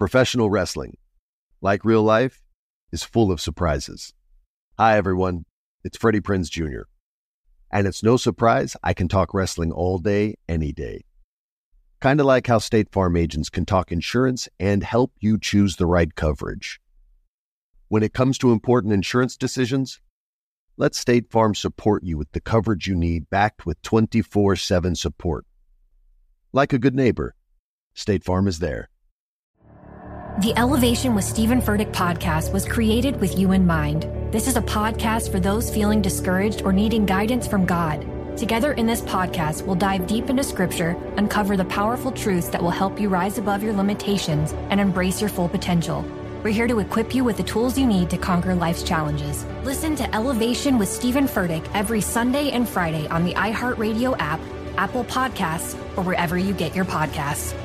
Professional wrestling, like real life, is full of surprises. Hi, everyone. It's Freddie Prinze Jr. And it's no surprise I can talk wrestling all day, any day. Kind of like how State Farm agents can talk insurance and help you choose the right coverage. When it comes to important insurance decisions, let State Farm support you with the coverage you need, backed with 24/7 support. Like a good neighbor, State Farm is there. The Elevation with Stephen Furtick podcast was created with you in mind. This is a podcast for those feeling discouraged or needing guidance from God. Together in this podcast, we'll dive deep into Scripture, uncover the powerful truths that will help you rise above your limitations and embrace your full potential. We're here to equip you with the tools you need to conquer life's challenges. Listen to Elevation with Stephen Furtick every Sunday and Friday on the iHeartRadio app, Apple Podcasts, or wherever you get your podcasts.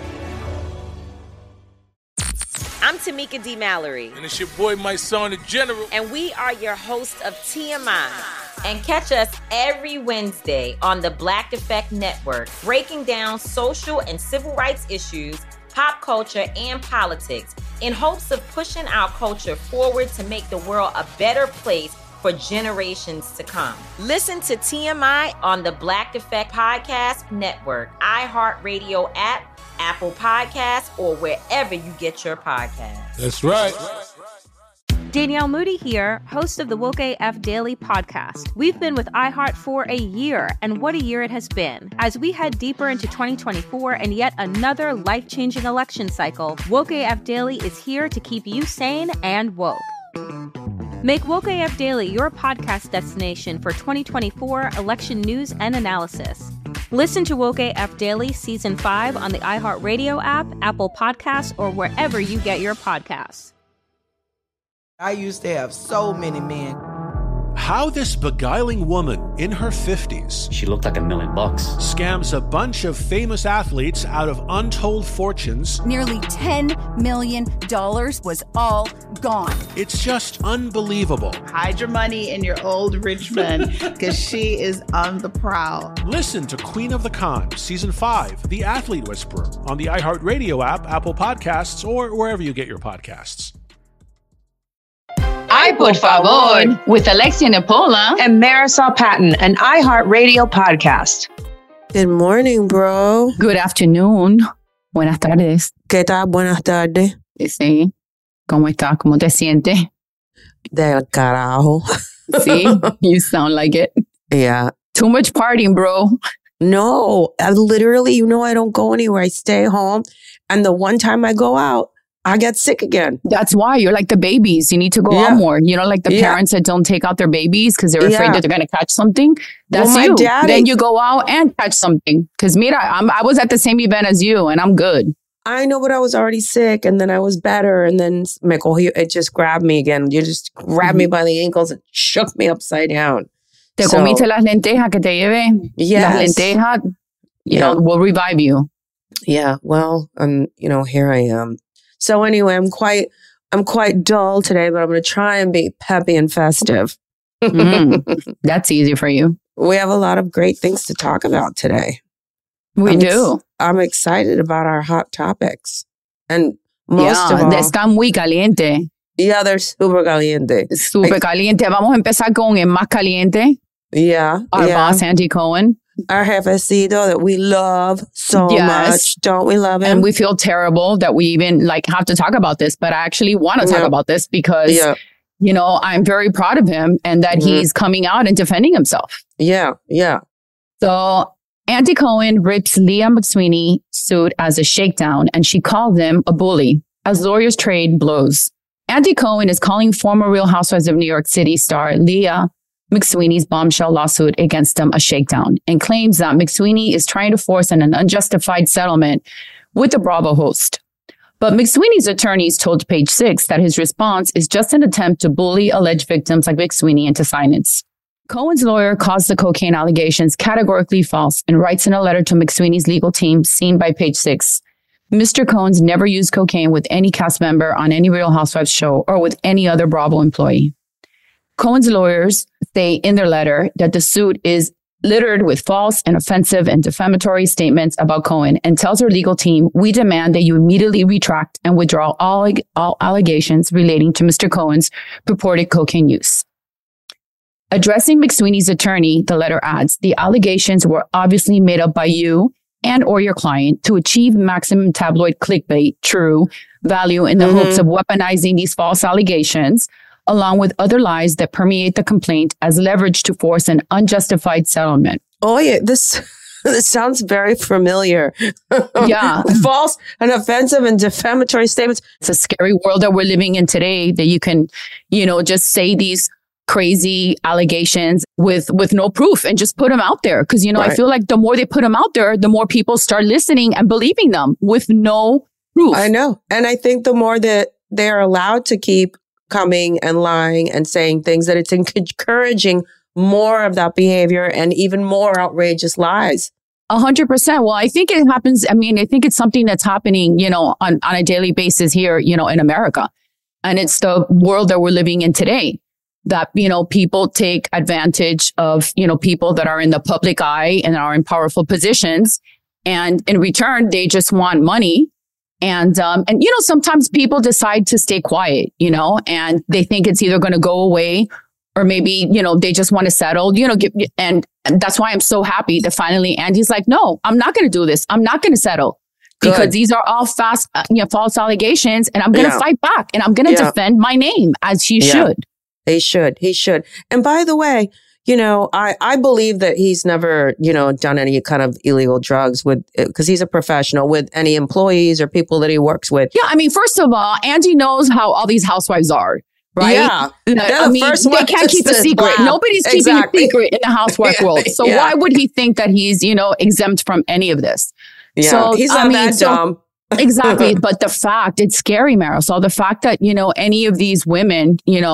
I'm Tamika D. Mallory. And it's your boy, my son, the General. And we are your hosts of TMI. And catch us every Wednesday on the Black Effect Network, breaking down social and civil rights issues, pop culture, and politics, in hopes of pushing our culture forward to make the world a better place for generations to come. Listen to TMI on the Black Effect Podcast Network, iHeartRadio app, Apple Podcasts, or wherever you get your podcasts. That's right. Danielle Moody here, host of the Woke AF Daily podcast. We've been with iHeart for a year, and what a year it has been. As we head deeper into 2024 and yet another life-changing election cycle, Woke AF Daily is here to keep you sane and woke. Make Woke AF Daily your podcast destination for 2024 election news and analysis. Listen to Woke AF Daily Season 5 on the iHeartRadio app, Apple Podcasts, or wherever you get your podcasts. I used to have so many men. How this beguiling woman in her 50s, she looked like $1 million, scams a bunch of famous athletes out of untold fortunes. Nearly $10 million was all gone. It's just unbelievable. Hide your money in your old rich man, because she is on the prowl. Listen to Queen of the Con, Season 5, The Athlete Whisperer, on the iHeartRadio app, Apple Podcasts, or wherever you get your podcasts. Ay, por favor, with Alexia Napola and Marisol Patton, an iHeartRadio podcast. Good morning, bro. Good afternoon. Buenas tardes. ¿Qué tal? Buenas tardes. Sí. ¿Cómo estás? ¿Cómo te sientes? Del carajo. See, you sound like it. Yeah. Too much partying, bro. No, I literally, I don't go anywhere. I stay home. And the one time I go out, I get sick again. That's why you're like the babies. You need to go out more. Like the parents that don't take out their babies because they're afraid that they're going to catch something. That's you. Then you go out and catch something. Because mira, I was at the same event as you and I'm good. I know, but I was already sick and then I was better. And then it just grabbed me again. You just grabbed me by the ankles and shook me upside down. Te comiste las lentejas que te llevé. Yes. Las lentejas, will revive you. Yeah. Well, here I am. So anyway, I'm quite dull today, but I'm going to try and be peppy and festive. That's easy for you. We have a lot of great things to talk about today. We do. I'm excited about our hot topics. And most of all... Están muy caliente. Yeah, they're super caliente. Super caliente. Vamos a empezar con el más caliente. Yeah. Our boss, Andy Cohen. Our jefecito that we love so much. Don't we love him? And we feel terrible that we even have to talk about this, but I actually want to talk about this because, I'm very proud of him and that he's coming out and defending himself. Yeah, yeah. So Andy Cohen rips Leah McSweeney suit as a shakedown and she called him a bully as lawyers trade blows. Andy Cohen is calling former Real Housewives of New York City star Leah McSweeney's bombshell lawsuit against him a shakedown and claims that McSweeney is trying to force an unjustified settlement with the Bravo host. But McSweeney's attorneys told Page Six that his response is just an attempt to bully alleged victims like McSweeney into silence. Cohen's lawyer calls the cocaine allegations categorically false and writes in a letter to McSweeney's legal team seen by Page Six. Mr. Cohen's never used cocaine with any cast member on any Real Housewives show or with any other Bravo employee. Cohen's lawyers say in their letter that the suit is littered with false and offensive and defamatory statements about Cohen, and tells her legal team, "We demand that you immediately retract and withdraw all allegations relating to Mr. Cohen's purported cocaine use." Addressing McSweeney's attorney, the letter adds, "The allegations were obviously made up by you and or your client to achieve maximum tabloid clickbait, true value in the hopes of weaponizing these false allegations, along with other lies that permeate the complaint as leverage to force an unjustified settlement." Oh, yeah. This sounds very familiar. Yeah. False and offensive and defamatory statements. It's a scary world that we're living in today, that you can, just say these crazy allegations with no proof and just put them out there. Because, I feel like the more they put them out there, the more people start listening and believing them with no proof. I know. And I think the more that they're allowed to keep coming and lying and saying things, that it's encouraging more of that behavior and even more outrageous lies. 100%. Well, I think it happens. I think it's something that's happening, on a daily basis here, in America. And it's the world that we're living in today, that, people take advantage of, people that are in the public eye and are in powerful positions. And in return, they just want money. And sometimes people decide to stay quiet, and they think it's either going to go away or maybe, they just want to settle, and that's why I'm so happy that finally Andy's like, "No, I'm not going to do this. I'm not going to settle because these are all false allegations, and I'm going to fight back, and I'm going to defend my name as he should." He should. And by the way, I believe that he's never, done any kind of illegal drugs because he's a professional with any employees or people that he works with. Yeah. First of all, Andy knows how all these housewives are, right? Yeah. They can't keep a secret. Nobody's keeping a secret in the housewife world. So why would he think that he's, exempt from any of this? Yeah. So, he's not that dumb. Exactly. But it's scary, Marisol. The fact that, any of these women,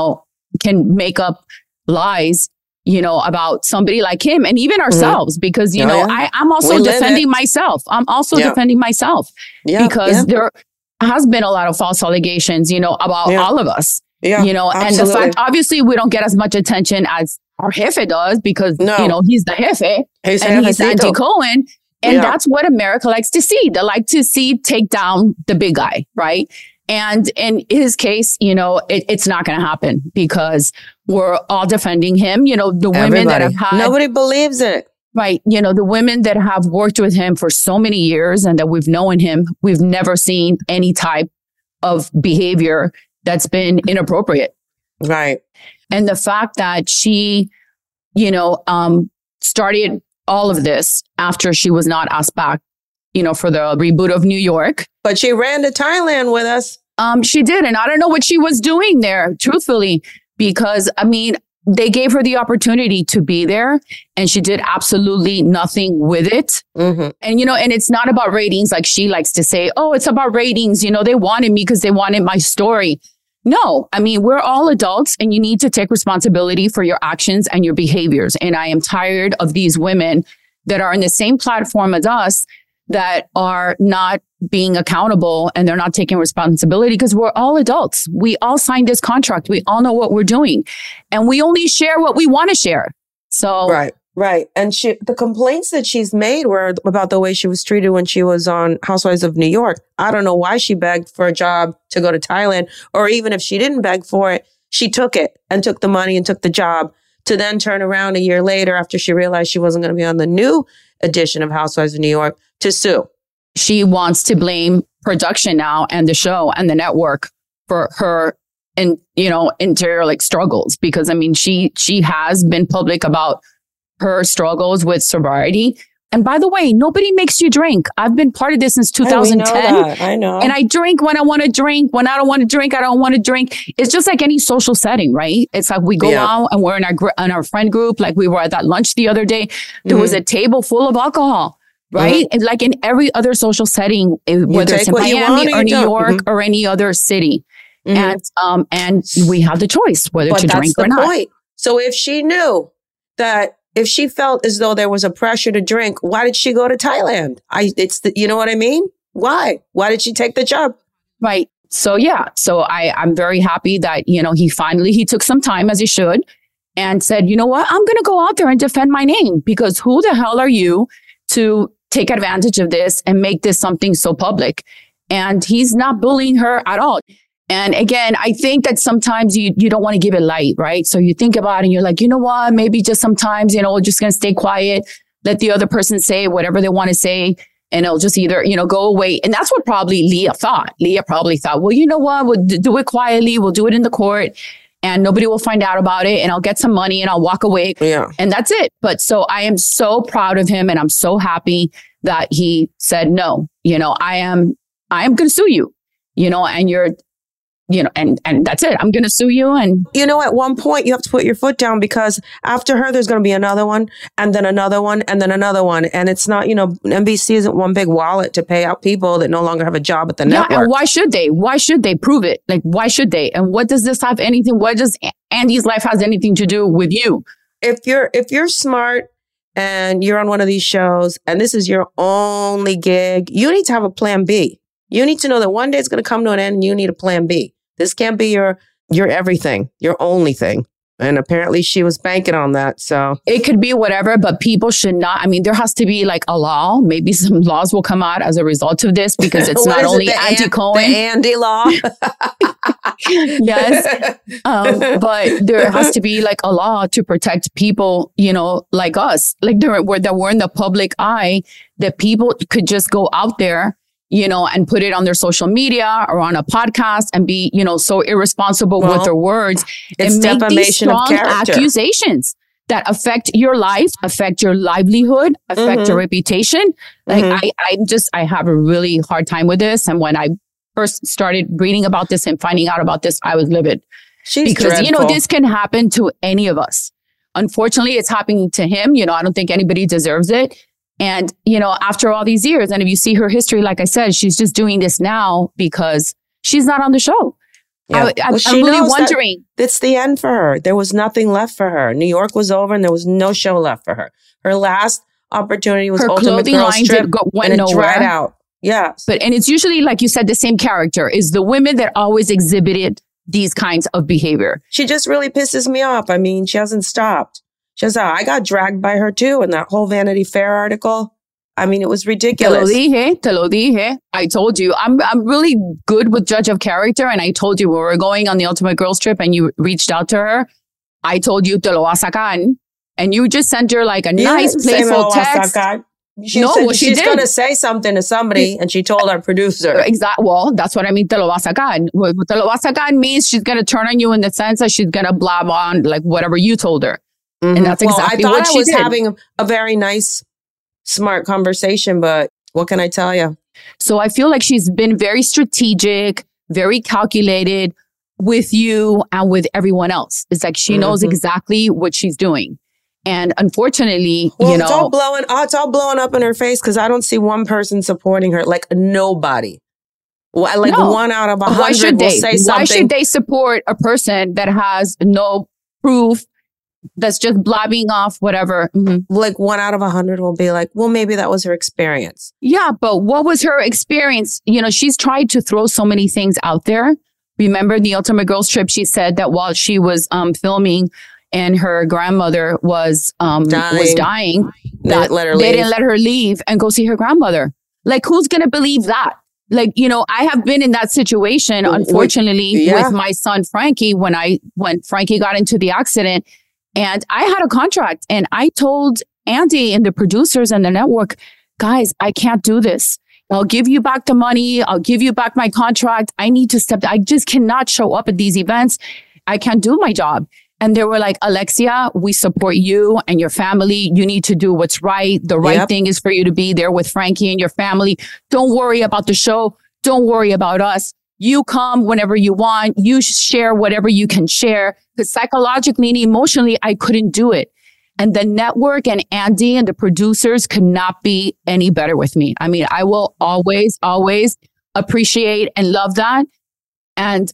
can make up lies, about somebody like him and even ourselves, because, I'm also defending myself. I'm also defending myself because there has been a lot of false allegations, about all of us, and the fact, obviously, we don't get as much attention as our Jefe does because, he's the Jefe and he's Andy Cohen. And that's what America likes to see. They like to see take down the big guy, right? And in his case, it's not going to happen because we're all defending him. The women that have had... Nobody believes it. Right. The women that have worked with him for so many years and that we've known him, we've never seen any type of behavior that's been inappropriate. Right. And the fact that she, started all of this after she was not asked back, for the reboot of New York. But she ran to Thailand with us. She did. And I don't know what she was doing there, truthfully, because, they gave her the opportunity to be there and she did absolutely nothing with it. Mm-hmm. And, and it's not about ratings like she likes to say, "Oh, it's about ratings. They wanted me because they wanted my story." No, we're all adults and you need to take responsibility for your actions and your behaviors. And I am tired of these women that are in the same platform as us that are not being accountable and they're not taking responsibility because we're all adults. We all signed this contract. We all know what we're doing and we only share what we want to share. So, right. And the complaints that she's made were about the way she was treated when she was on Housewives of New York. I don't know why she begged for a job to go to Thailand, or even if she didn't beg for it, she took it and took the money and took the job to then turn around a year later after she realized she wasn't going to be on the new edition of Housewives of New York to sue. She wants to blame production now and the show and the network for her and, interior struggles. Because she has been public about her struggles with sobriety. And by the way, nobody makes you drink. I've been part of this since 2010. I know. And I drink when I want to drink. When I don't want to drink, I don't want to drink. It's just like any social setting, right? It's like we go out and we're in our friend group. Like we were at that lunch the other day. There was a table full of alcohol, right? And like in every other social setting, whether it's in Miami or New York or any other city. And we have the choice whether to drink or not. Point. So if she knew that, if she felt as though there was a pressure to drink, why did she go to Thailand? You know what I mean? Why? Why did she take the job? Right. So, I'm very happy that, he took some time as he should. and said, you know what? I'm going to go out there and defend my name, because who the hell are you to take advantage of this and make this something so public? And he's not bullying her at all. And again, I think that sometimes you don't want to give it light, right? So you think about it and you're like, you know what? Maybe just sometimes, we're just going to stay quiet, let the other person say whatever they want to say, and it'll just either, go away. And that's what probably Leah thought. Leah probably thought, well, you know what? We'll do it quietly. We'll do it in the court and nobody will find out about it, and I'll get some money and I'll walk away. Yeah. And that's it. But so I am so proud of him, and I'm so happy that he said, no, I am going to sue you, and you're, and that's it. I'm going to sue you. And at one point you have to put your foot down, because after her, there's going to be another one, and then another one, and then another one. And it's not, NBC isn't one big wallet to pay out people that no longer have a job at the network. Yeah, and why should they? Why should they prove it? Like, why should they? And what does this have anything? What does Andy's life has anything to do with you? If you're smart and you're on one of these shows and this is your only gig, you need to have a plan B. You need to know that one day it's going to come to an end and you need a plan B. This can't be your everything, your only thing. And apparently she was banking on that. So it could be whatever, but people should not. There has to be like a law. Maybe some laws will come out as a result of this, because it's not only Andy Cohen. The Andy law. Yes. But there has to be like a law to protect people, like us, like that we're in the public eye, that people could just go out there, and put it on their social media or on a podcast and be, so irresponsible with their words and make these strong accusations that affect your life, affect your livelihood, affect your reputation. Like I have a really hard time with this. And when I first started reading about this and finding out about this, I was livid. Because, this can happen to any of us. Unfortunately, it's happening to him. I don't think anybody deserves it. And, after all these years, and if you see her history, like I said, she's just doing this now because she's not on the show. Yeah. I'm really wondering. It's the end for her. There was nothing left for her. New York was over and there was no show left for her. Her last opportunity was her Ultimate Girl Strip, went and nowhere. It dried out. Yes. And it's usually, like you said, the same character is the women that always exhibited these kinds of behavior. She just really pisses me off. She hasn't stopped. I got dragged by her too in that whole Vanity Fair article. It was ridiculous. Te lo dije. I told you. I'm really good with judge of character. And I told you when we were going on the Ultimate Girls Trip and you reached out to her, I told you, te lo vas a sacar. And you just sent her like a nice, playful text. She's going to say something to somebody, and she told our producer. Exactly. Well, that's what I mean. Te lo vas a sacar. Te lo vas a sacar means she's going to turn on you in the sense that she's going to blab on like whatever you told her. Mm-hmm. And that's exactly what she did. I thought I was having a very nice, smart conversation, but what can I tell you? So I feel like she's been very strategic, very calculated with you and with everyone else. It's like she knows exactly what she's doing. And unfortunately, it's all blowing up in her face because I don't see one person supporting her, like nobody. One out of 100 will say something. Why should they support a person that has no proof, that's just blabbing off whatever? Like 1 out of 100 will be like, well, maybe that was her experience. Yeah, but what was her experience? She's tried to throw so many things out there. Remember the Ultimate Girls Trip? She said that while she was filming and her grandmother was dying, that they didn't let her leave and go see her grandmother. Like, who's going to believe that? Like, I have been in that situation, unfortunately, with my son, Frankie, when Frankie got into the accident. And I had a contract, and I told Andy and the producers and the network, guys, I can't do this. I'll give you back the money. I'll give you back my contract. I need to step. I just cannot show up at these events. I can't do my job. And they were like, Alexia, we support you and your family. You need to do what's right. The right thing is for you to be there with Frankie and your family. Don't worry about the show. Don't worry about us. You come whenever you want. You share whatever you can share. Because psychologically and emotionally, I couldn't do it. And the network and Andy and the producers could not be any better with me. I will always, always appreciate and love that. And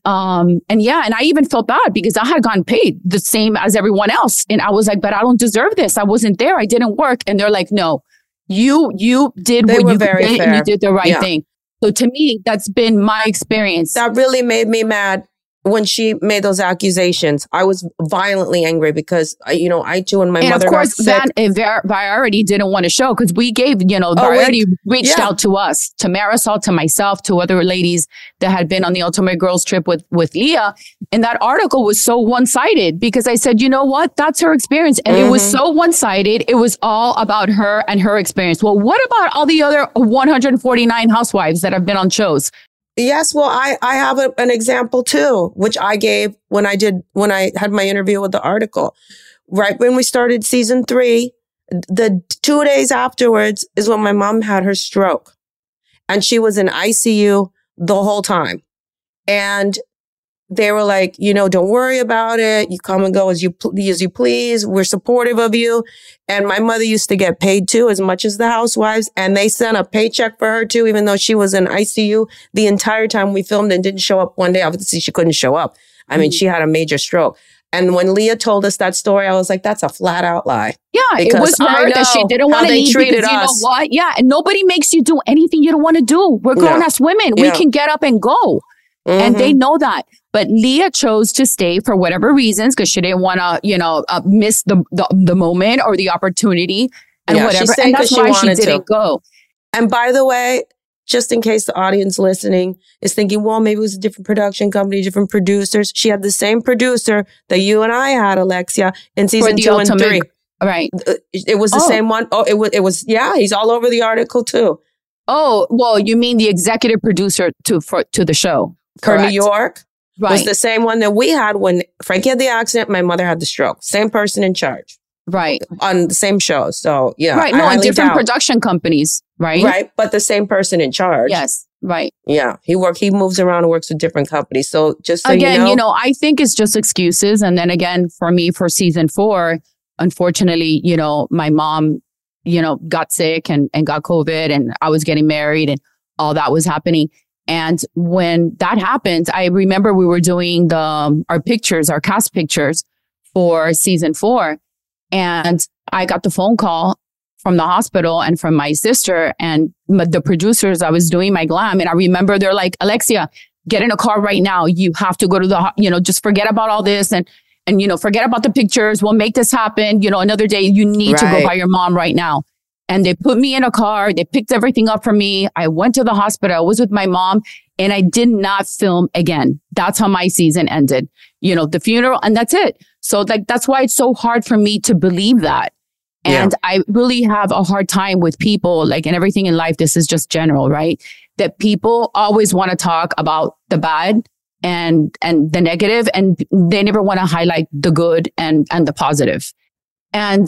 I even felt bad because I had gotten paid the same as everyone else. And I was like, but I don't deserve this. I wasn't there. I didn't work. And they're like, no, you did what you did and you did the right thing. So to me, that's been my experience. That really made me mad. when she made those accusations, I was violently angry because, I too and my mother of course, got sick. Variety didn't want to show because we gave, Variety reached out to us, to Marisol, to myself, to other ladies that had been on the Ultimate Girls Trip with Leah. And that article was so one-sided because I said, you know what? That's her experience. And it was so one-sided. It was all about her and her experience. Well, what about all the other 149 housewives that have been on shows? Yes, well, I have an example too, which I gave when I had my interview with the article. Right when we started season 3, the 2 days afterwards is when my mom had her stroke. And she was in ICU the whole time. And they were like, don't worry about it. You come and go as you please. We're supportive of you. And my mother used to get paid too, as much as the housewives. And they sent a paycheck for her too, even though she was in ICU the entire time we filmed and didn't show up one day. Obviously, she couldn't show up. I mean, she had a major stroke. And when Leah told us that story, I was like, that's a flat out lie. Yeah, it was her that she didn't want to leave because you know what? Yeah, and nobody makes you do anything you don't want to do. We're grown-ass women. We can get up and go. And they know that. But Leah chose to stay for whatever reasons because she didn't want to, miss the moment or the opportunity and whatever. And that's why she didn't go. And by the way, just in case the audience listening is thinking, well, maybe it was a different production company, different producers. She had the same producer that you and I had, Alexia, in season 2 and 3. Right. It was the same one. Oh, it was. Yeah, he's all over the article too. Oh, well, you mean the executive producer to the show? For New York. Right. Was the same one that we had when Frankie had the accident, my mother had the stroke. Same person in charge. Right. On the same show. So, yeah. Right. No, in different production companies, right? Right. But the same person in charge. Yes. Right. Yeah. He moves around and works with different companies. So just so again, you know. I think it's just excuses. And then again, for me, for season 4, unfortunately, my mom, got sick and got COVID and I was getting married and all that was happening. And when that happened, I remember we were doing our cast pictures for season 4. And I got the phone call from the hospital and from my sister and the producers. I was doing my glam. And I remember they're like, Alexia, get in a car right now. You have to go to just forget about all this and forget about the pictures. We'll make this happen. Another day you need to go by your mom right now. And they put me in a car. They picked everything up for me. I went to the hospital. I was with my mom and I did not film again. That's how my season ended. The funeral and that's it. So that's why it's so hard for me to believe that. And I really have a hard time with people and everything in life. This is just general, right? That people always want to talk about the bad and the negative and they never want to highlight the good and the positive. And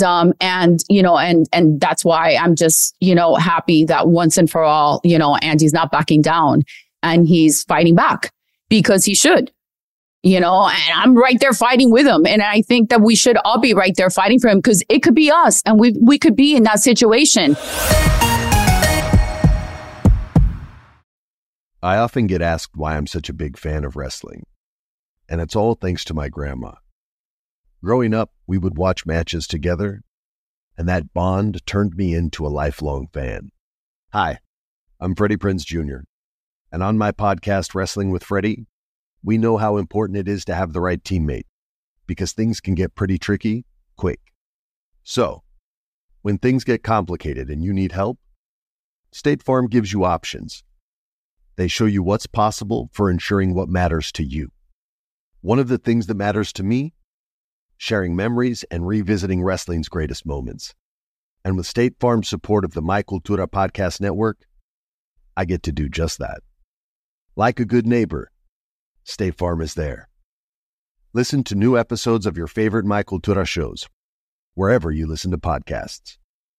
that's why I'm just, happy that once and for all, Andy's not backing down and he's fighting back because he should, and I'm right there fighting with him. And I think that we should all be right there fighting for him because it could be us and we could be in that situation. I often get asked why I'm such a big fan of wrestling. And it's all thanks to my grandma. Growing up, we would watch matches together, and that bond turned me into a lifelong fan. Hi, I'm Freddie Prinze Jr., and on my podcast, Wrestling with Freddie, we know how important it is to have the right teammate, because things can get pretty tricky quick. So, when things get complicated and you need help, State Farm gives you options. They show you what's possible for ensuring what matters to you. One of the things that matters to me, sharing memories and revisiting wrestling's greatest moments. And with State Farm's support of the My Cultura Podcast Network, I get to do just that. Like a good neighbor, State Farm is there. Listen to new episodes of your favorite My Cultura shows, wherever you listen to podcasts.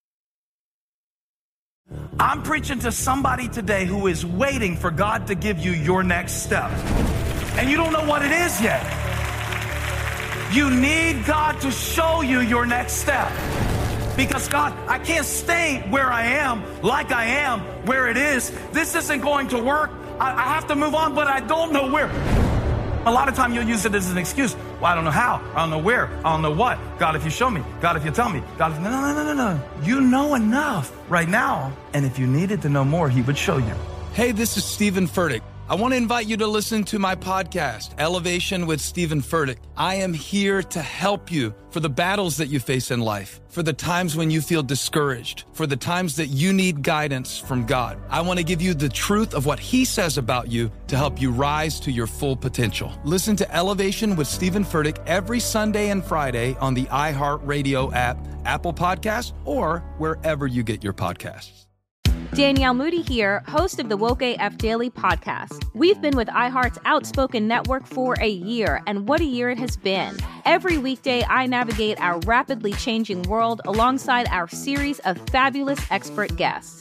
I'm preaching to somebody today who is waiting for God to give you your next step. And you don't know what it is yet. You need God to show you your next step. Because God, I can't stay where I am, like I am, where it is. This isn't going to work. I have to move on, but I don't know where. A lot of time you'll use it as an excuse. Well, I don't know how. I don't know where. I don't know what. God, if you show me. God, if you tell me. God, if... No. You know enough right now. And if you needed to know more, he would show you. Hey, this is Stephen Furtick. I want to invite you to listen to my podcast, Elevation with Stephen Furtick. I am here to help you for the battles that you face in life, for the times when you feel discouraged, for the times that you need guidance from God. I want to give you the truth of what He says about you to help you rise to your full potential. Listen to Elevation with Stephen Furtick every Sunday and Friday on the iHeartRadio app, Apple Podcasts, or wherever you get your podcasts. Danielle Moody here, host of the Woke AF Daily podcast. We've been with iHeart's Outspoken Network for a year, and what a year it has been. Every weekday, I navigate our rapidly changing world alongside our series of fabulous expert guests.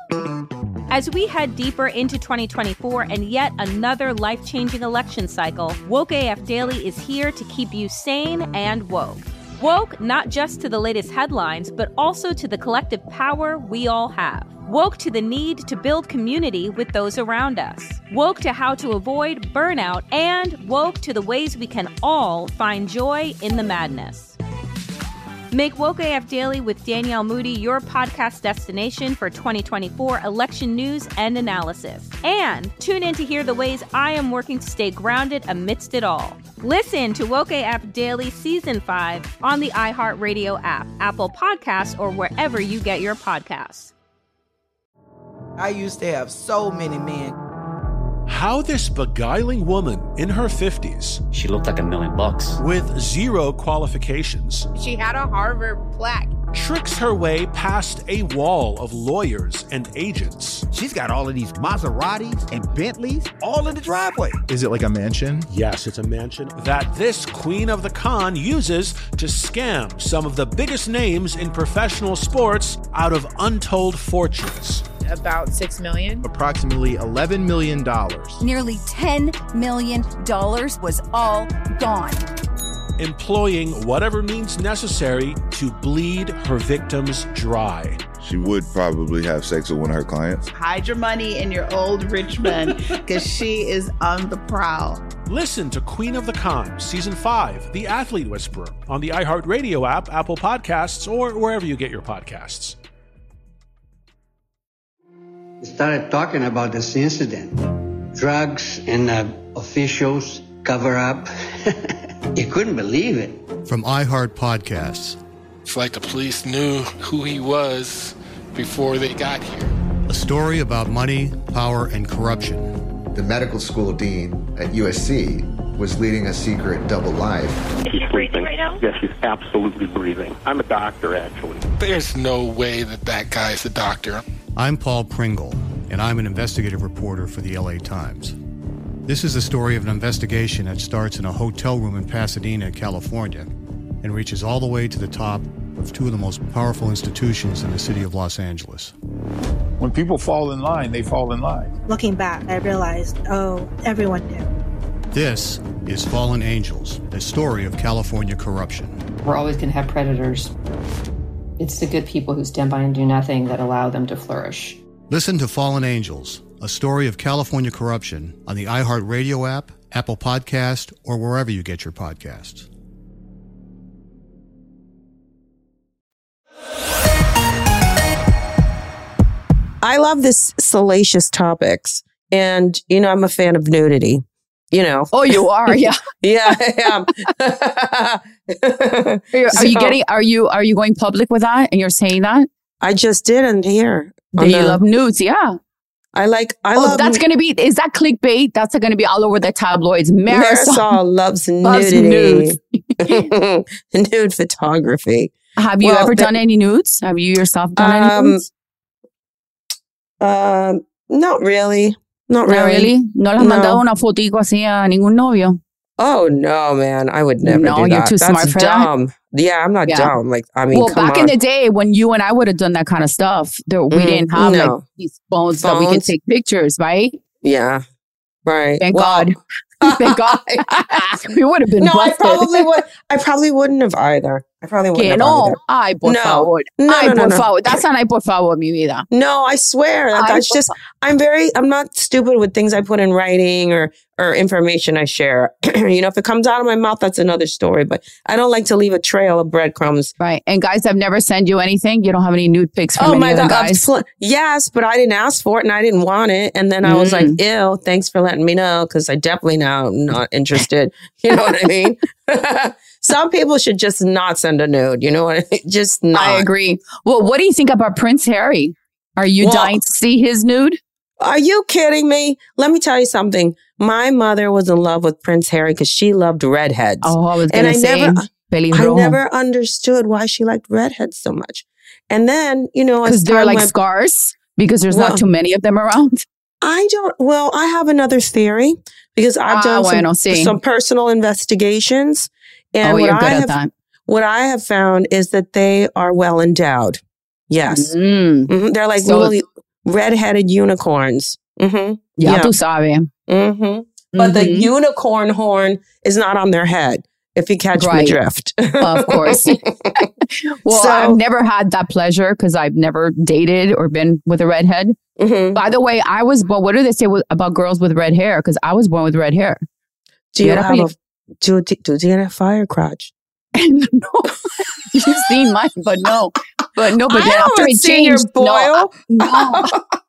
As we head deeper into 2024 and yet another life-changing election cycle, Woke AF Daily is here to keep you sane and woke. Woke not just to the latest headlines, but also to the collective power we all have. Woke to the need to build community with those around us. Woke to how to avoid burnout, and woke to the ways we can all find joy in the madness. Make Woke AF Daily with Danielle Moody your podcast destination for 2024 election news and analysis. And tune in to hear the ways I am working to stay grounded amidst it all. Listen to Woke AF Daily Season 5 on the iHeartRadio app, Apple Podcasts, or wherever you get your podcasts. I used to have so many men. How this beguiling woman in her 50s, she looked like $1 million, with zero qualifications, she had a Harvard plaque, tricks her way past a wall of lawyers and agents. She's got all of these Maseratis and Bentleys all in the driveway. Is it like a mansion? Yes, it's a mansion that this queen of the con uses to scam some of the biggest names in professional sports out of untold fortunes. About $6 million. Approximately $11 million. Nearly $10 million was all gone. Employing whatever means necessary to bleed her victims dry. She would probably have sex with one of her clients. Hide your money in your old rich man, because she is on the prowl. Listen to Queen of the Con, Season 5, The Athlete Whisperer, on the iHeartRadio app, Apple Podcasts, or wherever you get your podcasts. Started talking about this incident. Drugs and officials cover up. You couldn't believe it. From iHeart Podcasts. It's like the police knew who he was before they got here. A story about money, power, and corruption. The medical school dean at USC was leading a secret double life. She's breathing right now? Yes, she's absolutely breathing. I'm a doctor, actually. There's no way that guy's a doctor. I'm Paul Pringle, and I'm an investigative reporter for the LA Times. This is the story of an investigation that starts in a hotel room in Pasadena, California, and reaches all the way to the top of two of the most powerful institutions in the city of Los Angeles. When people fall in line, they fall in line. Looking back, I realized, everyone knew. This is Fallen Angels, the story of California corruption. We're always going to have predators. It's the good people who stand by and do nothing that allow them to flourish. Listen to Fallen Angels, a story of California corruption on the iHeartRadio app, Apple Podcast, or wherever you get your podcasts. I love this salacious topics. And, I'm a fan of nudity. Oh, you are, yeah. Yeah, I am. Are you going public with that and you're saying that? I just did in here. Do you love nudes? Yeah. I love. That's going to be, is that clickbait? That's going to be all over the tabloids. Marisol loves nudity. Nude photography. Have you ever done any nudes? Have you yourself done any nudes? Not really. No le has mandado una fotico así a ningún novio? Oh, no, man. I would never do that. You're too smart for dumb. That. Yeah, I'm not dumb. Back in the day when you and I would have done that kind of stuff, we didn't have these phones that we could take pictures, right? Yeah. Right. Thank God. Thank God. We would have been busted. I probably wouldn't have either. I probably wouldn't Que have no. either. Ay, por No. favor. No, Ay, no, no, por no. favor. That's not ay, por favor, mi vida. No, I swear. That's just, I'm not stupid with things I put in writing or information I share. If it comes out of my mouth, that's another story. But I don't like to leave a trail of breadcrumbs. Right. And guys, I've never sent you anything. You don't have any nude pics from Oh any my other God. guys? Yes, but I didn't ask for it and I didn't want it. And then I was like, ew, thanks for letting me know because I definitely now am not interested. You know what I mean? Some people should just not send a nude. You know what I mean? Just not. I agree. Well, what do you think about Prince Harry? Are you dying to see his nude? Are you kidding me? Let me tell you something. My mother was in love with Prince Harry because she loved redheads. Oh, I was going to say, I never understood why she liked redheads so much. And then, because they're like scars, because there's not too many of them around. I have another theory because I've done some personal investigations. And you're good at that. What I have found is that they are well endowed. Yes. Mm-hmm. They're like little red-headed unicorns. Mm-hmm. Ya tú sabes. Mm-hmm. But the unicorn horn is not on their head, if you catch my drift. Of course. Well, I've never had that pleasure because I've never dated or been with a redhead. Mm-hmm. By the way, I was born. What do they say about girls with red hair? Because I was born with red hair. Do you have do you get a fire crotch? No. You've seen mine, but no. But then after it changed, boil. No.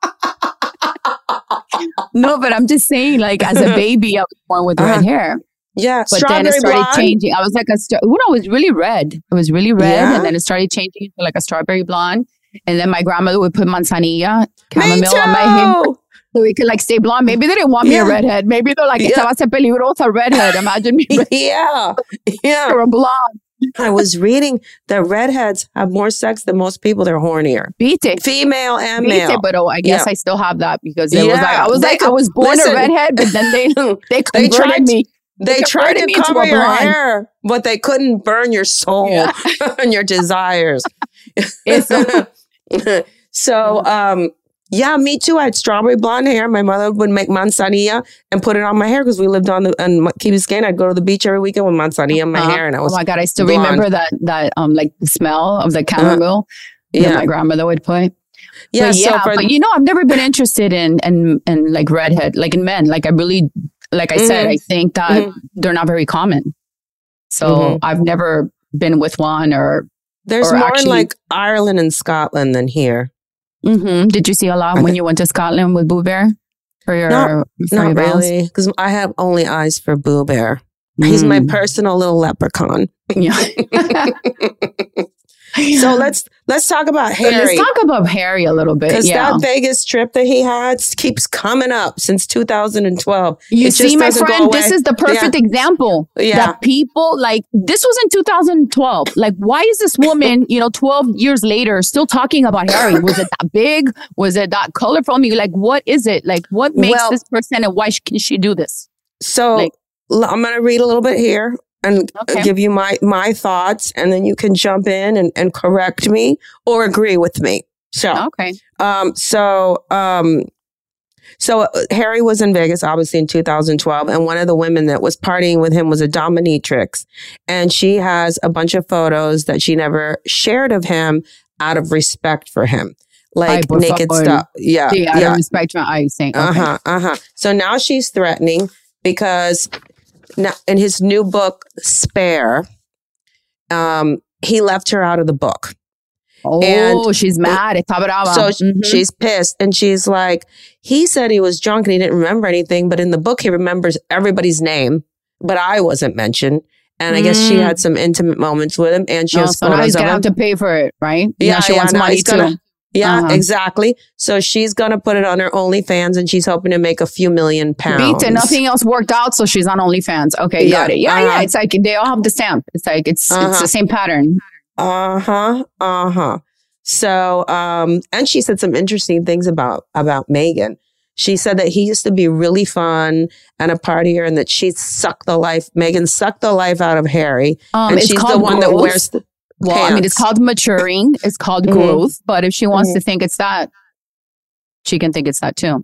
No, but I'm just saying, like, as a baby, I was born with red hair. Yeah, but then it started changing. I was like it was really red. It was really red, and then it started changing to like a strawberry blonde. And then my grandmother would put manzanilla, chamomile on my hair, so we could like stay blonde. Maybe they didn't want me a redhead. Maybe they're like, esta va a ser peligrosa redhead. Imagine me. Or a blonde. I was reading that redheads have more sex than most people. They're hornier. Female and male. But I guess I still have that because it was like I was born a redhead, but then they converted me. They tried to cover your hair, but they couldn't burn your soul and your desires. So, me too. I had strawberry blonde hair. My mother would make manzanilla and put it on my hair because we lived on Key Biscayne. I'd go to the beach every weekend with manzanilla in my hair, and I was oh my God, I still remember that like the smell of the chamomile that my grandmother would put. Yeah, but I've never been interested in like redhead, like in men. Like I really, like I said, I think that they're not very common. So I've never been with one There's more in like Ireland and Scotland than here. Mm-hmm. Did you see a lot when you went to Scotland with Boo Bear? Not really, because I have only eyes for Boo Bear. He's my personal little leprechaun. Yeah. So let's talk about Harry. Let's talk about Harry a little bit. Because that Vegas trip that he had keeps coming up since 2012. You see, my friend, this is the perfect example. Yeah. That people this was in 2012. Like, why is this woman, 12 years later still talking about Harry? Was it that big? Was it that colorful? I mean, like, what is it? Like, what makes this person and why can she do this? So I'm going to read a little bit here and give you my thoughts, and then you can jump in and correct me or agree with me. So, So Harry was in Vegas, obviously, in 2012, and one of the women that was partying with him was a dominatrix, and she has a bunch of photos that she never shared of him out of respect for him, like naked stuff. Yeah, out of respect for I think. So now she's threatening because. Now, in his new book, Spare, he left her out of the book. Oh, and she's mad. So she's pissed. And she's like, he said he was drunk and he didn't remember anything. But in the book, he remembers everybody's name. But I wasn't mentioned. And I guess she had some intimate moments with him. And she has so now he's going to have to pay for it, right? Yeah, she wants money too. Yeah, exactly. So she's going to put it on her OnlyFans and she's hoping to make a few million pounds. And nothing else worked out. So she's on OnlyFans. Okay, got it. Yeah. It's like they all have the stamp. It's like it's the same pattern. So, and she said some interesting things about Meghan. She said that he used to be really fun and a partier and that Meghan sucked the life out of Harry. And she's the one that wears the Well, pants. I mean, it's called maturing. It's called growth. But if she wants to think it's that, she can think it's that too.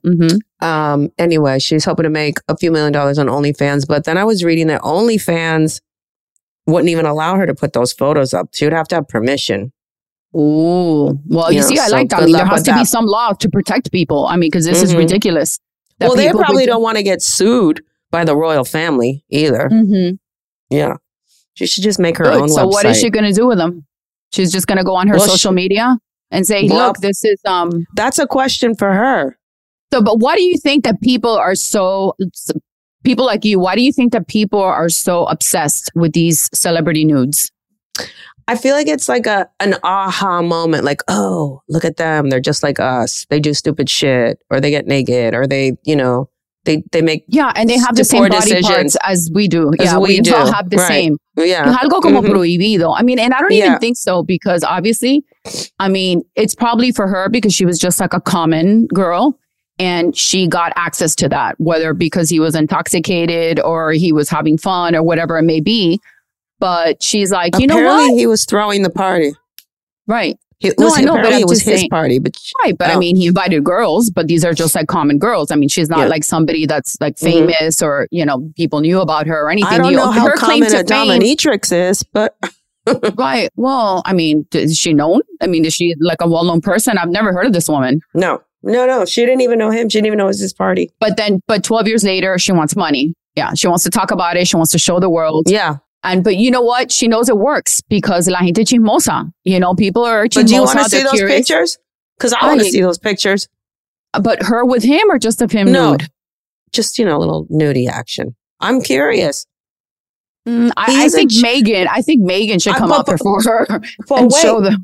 Anyway, she's hoping to make a few $1 million on OnlyFans. But then I was reading that OnlyFans wouldn't even allow her to put those photos up. She would have to have permission. Ooh. Well, you see, I like that. I mean, there has to be some law to protect people. I mean, because this is ridiculous. Well, they probably don't want to get sued by the royal family either. Yeah. She should just make her own website. So what is she going to do with them? She's just going to go on her social media and say, look, this is... That's a question for her. So, but why do you think that people are so... People like you, why do you think that people are so obsessed with these celebrity nudes? I feel like it's like an aha moment. Like, oh, look at them. They're just like us. They do stupid shit, or they get naked, or they, you know, they make and they have the same body parts as we do. We all have the same. Yeah. Algo como prohibido. I mean, and I don't even think so, because obviously, I mean, it's probably for her because she was just like a common girl. And she got access to that, whether because he was intoxicated or he was having fun or whatever it may be. But she's like, you know what? Apparently he was throwing the party. Right. I know, but it was his party. But right. But I mean, he invited girls, but these are just like common girls. I mean, she's not like somebody that's like famous or, you know, people knew about her or anything. I don't know how common a dominatrix is, but... Right. Well, I mean, is she known? I mean, is she like a well-known person? I've never heard of this woman. No. She didn't even know him. She didn't even know it was his party. But 12 years later, she wants money. Yeah. She wants to talk about it. She wants to show the world. Yeah. But you know what? She knows it works because la gente chismosa. You know, people are chismosa. But do you want to see those pictures? Because I want to see those pictures. But her with him or just of him nude? Just, you know, a little nudie action. I'm curious. I think Megan should come up before her and show them.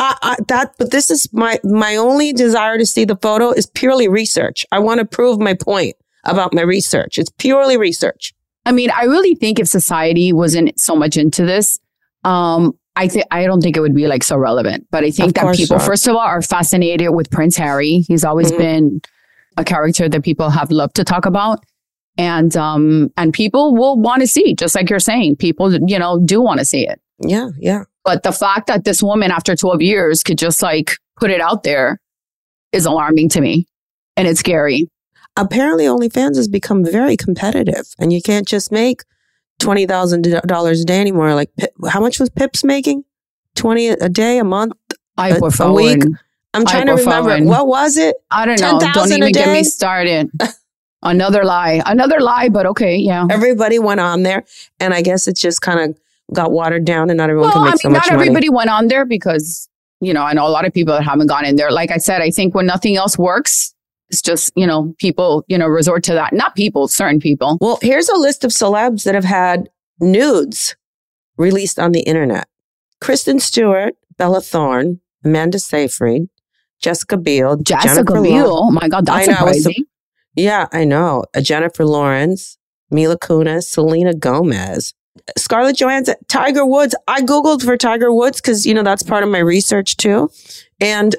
But this is my only desire to see the photo is purely research. I want to prove my point about my research. It's purely research. I mean, I really think if society wasn't so much into this, I don't think it would be like so relevant. But I think that people, first of all, are fascinated with Prince Harry. He's always been a character that people have loved to talk about. And people will want to see, just like you're saying, people, you know, do want to see it. Yeah. Yeah. But the fact that this woman, after 12 years, could just like put it out there is alarming to me. And it's scary. Apparently, OnlyFans has become very competitive. And you can't just make $20,000 a day anymore. Like, how much was Pips making? 20 a day, a month, a week? I'm trying to remember. What was it? I don't know. Don't even get me started. Another lie, but okay. Yeah. Everybody went on there. And I guess it just kind of got watered down and not everyone can make so much money. Not everybody went on there because, you know, I know a lot of people that haven't gone in there. Like I said, I think when nothing else works, it's just, you know, people, you know, resort to that. Not people, certain people. Well, here's a list of celebs that have had nudes released on the internet. Kristen Stewart, Bella Thorne, Amanda Seyfried, Jessica Biel. Jessica Biel? Oh my God, that's surprising. Yeah, I know. Jennifer Lawrence, Mila Kunis, Selena Gomez, Scarlett Johansson, Tiger Woods. I Googled for Tiger Woods because, you know, that's part of my research too. And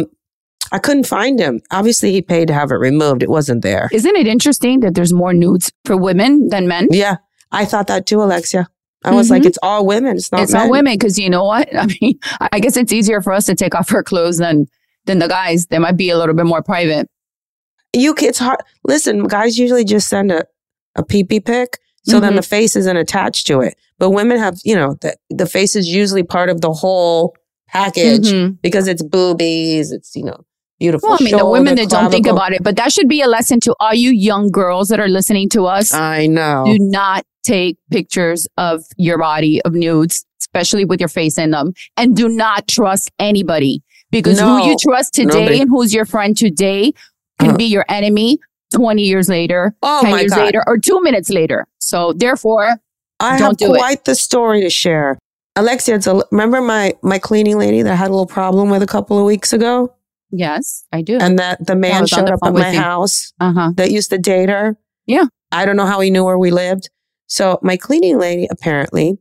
I couldn't find him. Obviously, he paid to have it removed. It wasn't there. Isn't it interesting that there's more nudes for women than men? Yeah, I thought that too, Alexia. I was like, it's all women. It's not men. It's all women because you know what? I mean, I guess it's easier for us to take off our clothes than the guys. They might be a little bit more private. It's hard. Listen, guys usually just send a pee-pee pic. So then the face isn't attached to it. But women have, you know, the face is usually part of the whole package because it's boobies, it's, you know, beautiful. Well, I mean, the women that don't think about it, but that should be a lesson to all you young girls that are listening to us. I know. Do not take pictures of your body, of nudes, especially with your face in them. And do not trust anybody because who you trust today and who's your friend today can be your enemy 20 years later, 10 years later, or 2 minutes later. So therefore, I have quite the story to share. Alexia, remember my cleaning lady that I had a little problem with a couple of weeks ago? Yes, I do. And that the man showed up at my house that used to date her. Yeah. I don't know how he knew where we lived. So my cleaning lady apparently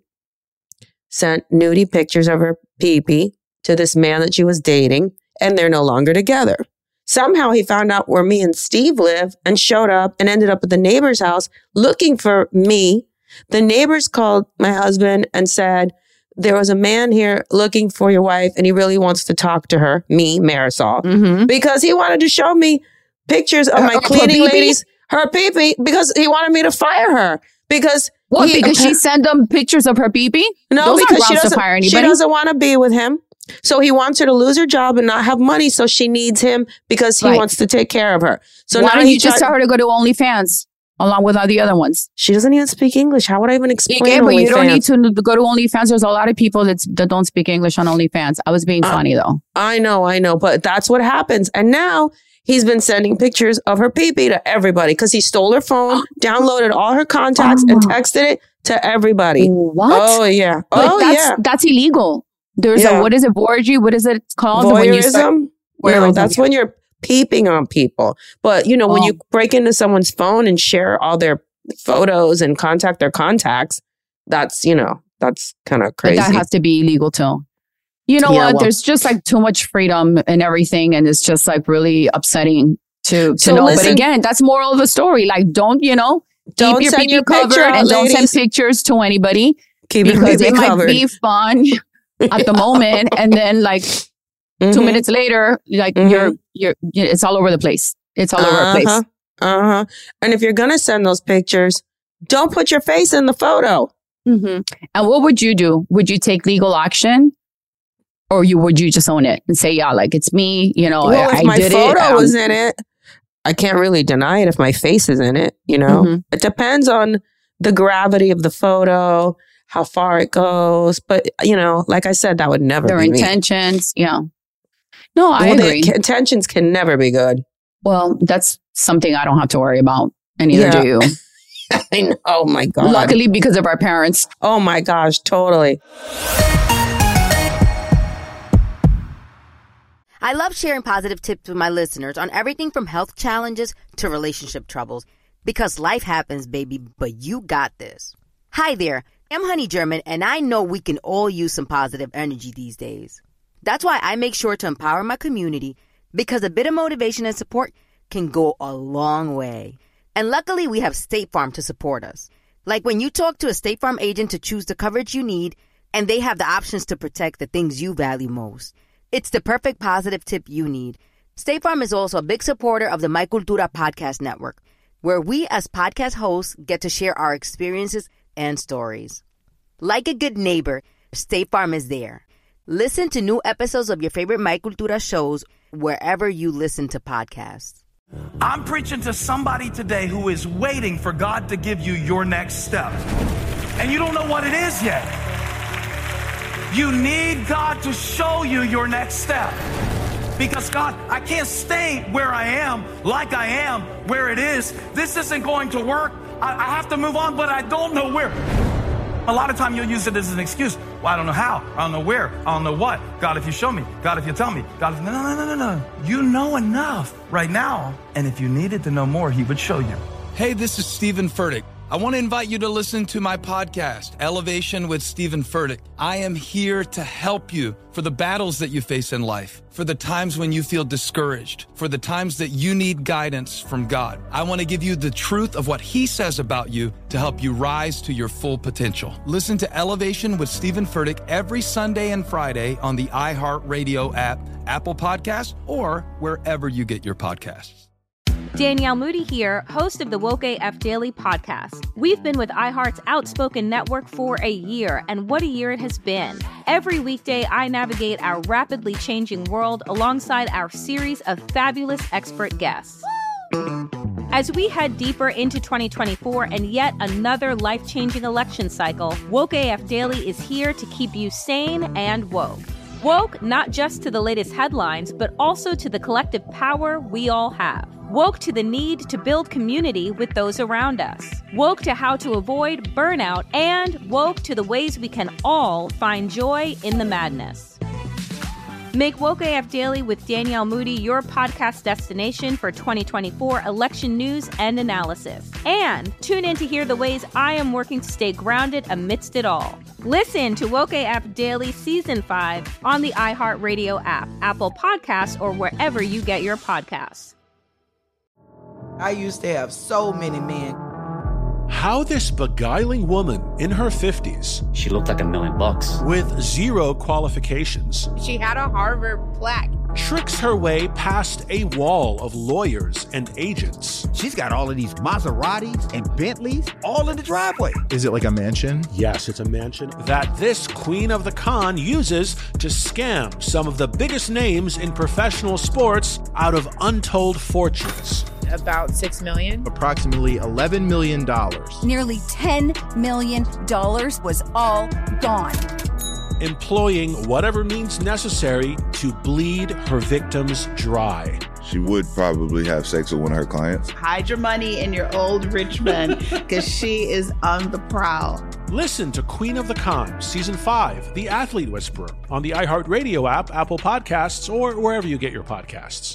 sent nudie pictures of her pee-pee to this man that she was dating, and they're no longer together. Somehow he found out where me and Steve live and showed up and ended up at the neighbor's house looking for me. The neighbors called my husband and said, there was a man here looking for your wife and he really wants to talk to her, me, Marisol, because he wanted to show me pictures of my cleaning ladies, her pee-pee, because he wanted me to fire her. Because because she sent them pictures of her pee-pee? No, those because aren't grounds to fire anybody. she doesn't want to be with him. So he wants her to lose her job and not have money. So she needs him because he wants to take care of her. So why now don't you just tell her to go to OnlyFans along with all the other ones? She doesn't even speak English. How would I even explain Okay, but you don't need OnlyFans? to go to OnlyFans. There's a lot of people that don't speak English on OnlyFans. I was being funny though. I know, but that's what happens. And now he's been sending pictures of her pee-pee to everybody because he stole her phone, downloaded all her contacts, and texted it to everybody. What? Oh, yeah. But that's illegal. There's a, what is it, voyeurism? What is it called? Voyeurism? No, that's when you're peeping on people. But, you know, when you break into someone's phone and share all their photos and contact their contacts, that's, you know, that's kind of crazy. But that has to be illegal too. You know what? There's just like too much freedom and everything. And it's just like really upsetting to know. But again, that's moral of the story. Like, don't keep your send your covered picture out, and don't ladies. send pictures to anybody. Keep your because it covered. might be fun at the moment. And then like 2 minutes later, like you're it's all over the place. It's all over the place. And if you're going to send those pictures, don't put your face in the photo. And what would you do? Would you take legal action? Or would you just own it and say, yeah, like it's me, you know, well, if I my did photo was in it, I can't really deny it if my face is in it, you know. It depends on the gravity of the photo, how far it goes. But, you know, like I said, that would never Their be me. intentions. Yeah. No, I agree. Intentions can never be good. Well, that's something I don't have to worry about. And neither do you. I know. Oh, my God. Luckily, because of our parents. Oh, my gosh. Totally. I love sharing positive tips with my listeners on everything from health challenges to relationship troubles. Because life happens, baby, but you got this. Hi there, I'm Honey German, and I know we can all use some positive energy these days. That's why I make sure to empower my community, because a bit of motivation and support can go a long way. And luckily, we have State Farm to support us. Like when you talk to a State Farm agent to choose the coverage you need, and they have the options to protect the things you value most. It's the perfect positive tip you need. State Farm is also a big supporter of the My Cultura podcast network, where we as podcast hosts get to share our experiences and stories. Like a good neighbor, State Farm is there. Listen to new episodes of your favorite My Cultura shows wherever you listen to podcasts. I'm preaching to somebody today who is waiting for God to give you your next step. And you don't know what it is yet. You need God to show you your next step. Because God, I can't stay where I am, like I am, where it is. This isn't going to work. I have to move on, but I don't know where. A lot of time you'll use it as an excuse. Well, I don't know how. I don't know where. I don't know what. God, if you show me. God, if you tell me. God, if... No. You know enough right now. And if you needed to know more, he would show you. Hey, this is Stephen Furtick. I want to invite you to listen to my podcast, Elevation with Stephen Furtick. I am here to help you for the battles that you face in life, for the times when you feel discouraged, for the times that you need guidance from God. I want to give you the truth of what he says about you to help you rise to your full potential. Listen to Elevation with Stephen Furtick every Sunday and Friday on the iHeartRadio app, Apple Podcasts, or wherever you get your podcasts. Danielle Moody here, host of the Woke AF Daily podcast. We've been with iHeart's Outspoken Network for a year, and what a year it has been. Every weekday, I navigate our rapidly changing world alongside our series of fabulous expert guests. As we head deeper into 2024 and yet another life-changing election cycle, Woke AF Daily is here to keep you sane and woke. Woke not just to the latest headlines, but also to the collective power we all have. Woke to the need to build community with those around us. Woke to how to avoid burnout, and woke to the ways we can all find joy in the madness. Make Woke AF Daily with Danielle Moody your podcast destination for 2024 election news and analysis. And tune in to hear the ways I am working to stay grounded amidst it all. Listen to Woke AF Daily Season 5 on the iHeartRadio app, Apple Podcasts, or wherever you get your podcasts. I used to have so many men. How this beguiling woman in her 50s, she looked like $1 million, with zero qualifications, She had a Harvard plaque. tricks her way past a wall of lawyers and agents. She's got all of these Maseratis and Bentleys all in the driveway. Is it like a mansion? Yes, it's a mansion that this queen of the con uses to scam some of the biggest names in professional sports out of untold fortunes. About $6 million. Approximately $11 million. Nearly $10 million was all gone. Employing whatever means necessary to bleed her victims dry. She would probably have sex with one of her clients. Hide your money in your old rich man because she is on the prowl. Listen to Queen of the Con, Season 5, The Athlete Whisperer, on the iHeartRadio app, Apple Podcasts, or wherever you get your podcasts.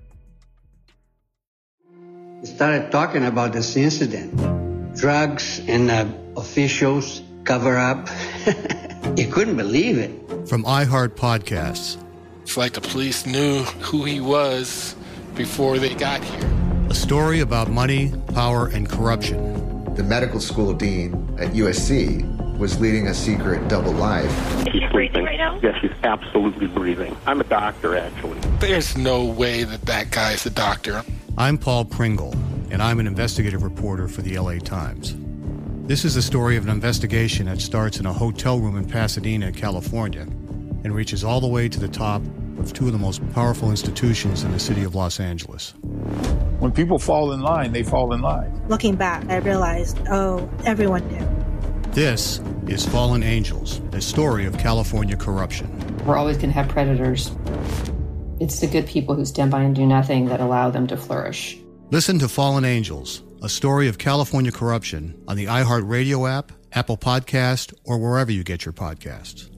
Started talking about this incident. Drugs and officials cover up. You couldn't believe it. From iHeart Podcasts. It's like the police knew who he was before they got here. A story about money, power, and corruption. The medical school dean at USC was leading a secret double life. She's breathing right now? Yes, she's absolutely breathing. I'm a doctor, actually. There's no way that guy's a doctor. I'm Paul Pringle, and I'm an investigative reporter for the LA Times. This is the story of an investigation that starts in a hotel room in Pasadena, California, and reaches all the way to the top of two of the most powerful institutions in the city of Los Angeles. When people fall in line, they fall in line. Looking back, I realized, everyone knew. This is Fallen Angels, a story of California corruption. We're always going to have predators. It's the good people who stand by and do nothing that allow them to flourish. Listen to Fallen Angels, a story of California corruption on the iHeartRadio app, Apple Podcast, or wherever you get your podcasts.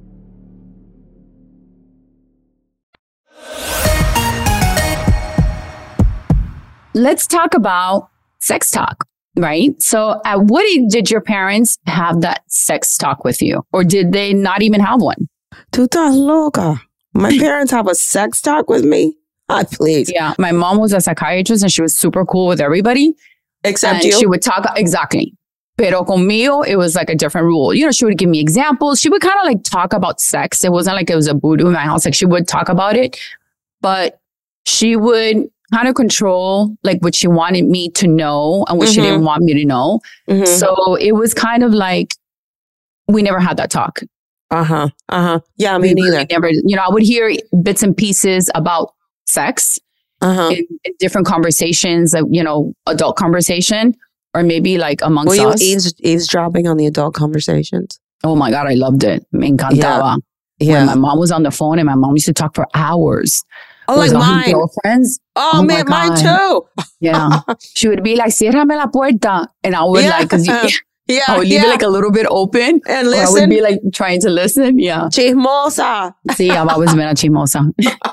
Let's talk about sex talk, right? So at what age did your parents have that sex talk with you? Or did they not even have one? Tú estás loca. My parents have a sex talk with me? Please. Yeah. My mom was a psychiatrist and she was super cool with everybody. Except you? She would talk, exactly. Pero conmigo, it was like a different rule. You know, she would give me examples. She would kind of like talk about sex. It wasn't like it was a voodoo in my house. Like she would talk about it, but she would kind of control like what she wanted me to know and what she didn't want me to know. Mm-hmm. So it was kind of like, we never had that talk. Yeah, me neither. Never, you know, I would hear bits and pieces about sex in different conversations, you know, adult conversation, or maybe like amongst us. Were you eavesdropping on the adult conversations? Oh my God, I loved it. Me encantaba. Yeah. When my mom was on the phone and my mom used to talk for hours. Oh, like mine. Girlfriends. Oh man, mine too. Yeah. She would be like, ciérrame la puerta. And I would like, cause I would leave it like a little bit open. And listen. I would be like trying to listen. Yeah. Chismosa. Sí, I've always been a chismosa.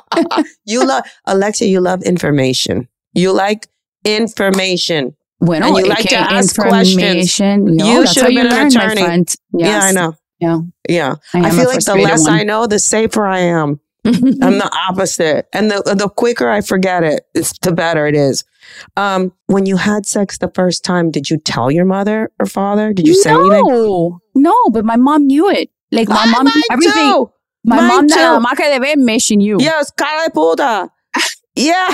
Alexia, you love information. You like information. Bueno, and you like to ask questions. You should have been an attorney. Yes. Yeah, I know. Yeah. I feel like the less I know, the safer I am. I'm the opposite. And the quicker I forget it, the better it is. When you had sex the first time, did you tell your mother or father? Did you say anything? No, but my mom knew it. Like my mom, everything. Too. My mom, nada más que de verme, she knew. Yes, cara de puta. Yeah.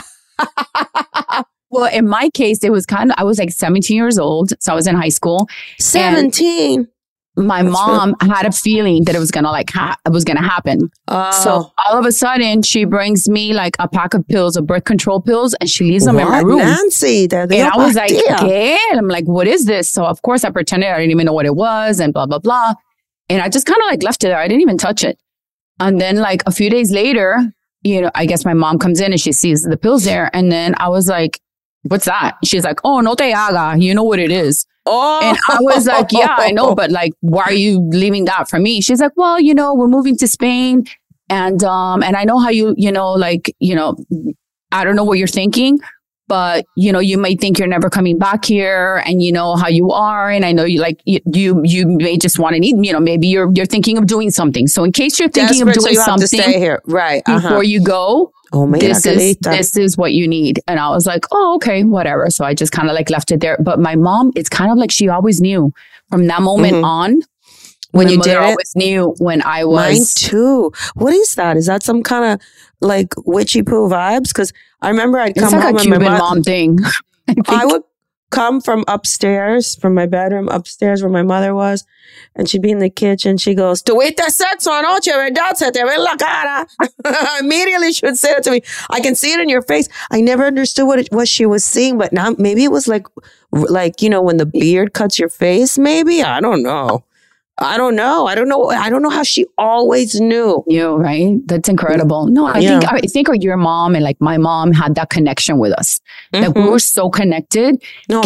Well, in my case, it was I was like 17 years old. So I was in high school. 17? My mom had a feeling that it was going to it was going to happen. So all of a sudden she brings me like a pack of pills, of birth control pills, and she leaves them in my room. Nancy, and I was like, ¿qué? And I'm like, what is this? So of course I pretended I didn't even know what it was and blah, blah, blah. And I just kind of like left it there. I didn't even touch it. And then like a few days later, you know, I guess my mom comes in and she sees the pills there. And then I was like, what's that? She's like, oh, no te haga. You know what it is. Oh. And I was like, yeah, I know, but like, why are you leaving that for me? She's like, well, you know, we're moving to Spain, and I know how you know, like, you know, I don't know what you're thinking, but you know, you might think you're never coming back here, and you know how you are, and I know you like you may just want to need, you know, maybe you're thinking of doing something. So in case you're thinking of doing something, to stay here, right? Before you go. This is what you need. And I was like, oh, okay, whatever. So I just kind of like left it there. But my mom, it's kind of like she always knew from that moment on. When you did it? Always knew when I was. Mine too. What is that? Is that some kind of like witchy poo vibes? Because I remember I'd come It's like home a and my Cuban mom thing. I would come from upstairs, from my bedroom upstairs where my mother was, and she'd be in the kitchen. She goes, "Tuviste sexo anoche, verdad? Se te ve la cara." Immediately she would say that to me. I can see it in your face. I never understood what she was seeing, but now maybe it was like, you know, when the beard cuts your face, maybe? I don't know. I don't know how she always knew. You, right? That's incredible. No, I think your mom and like my mom had that connection with us. Like we were so connected. No,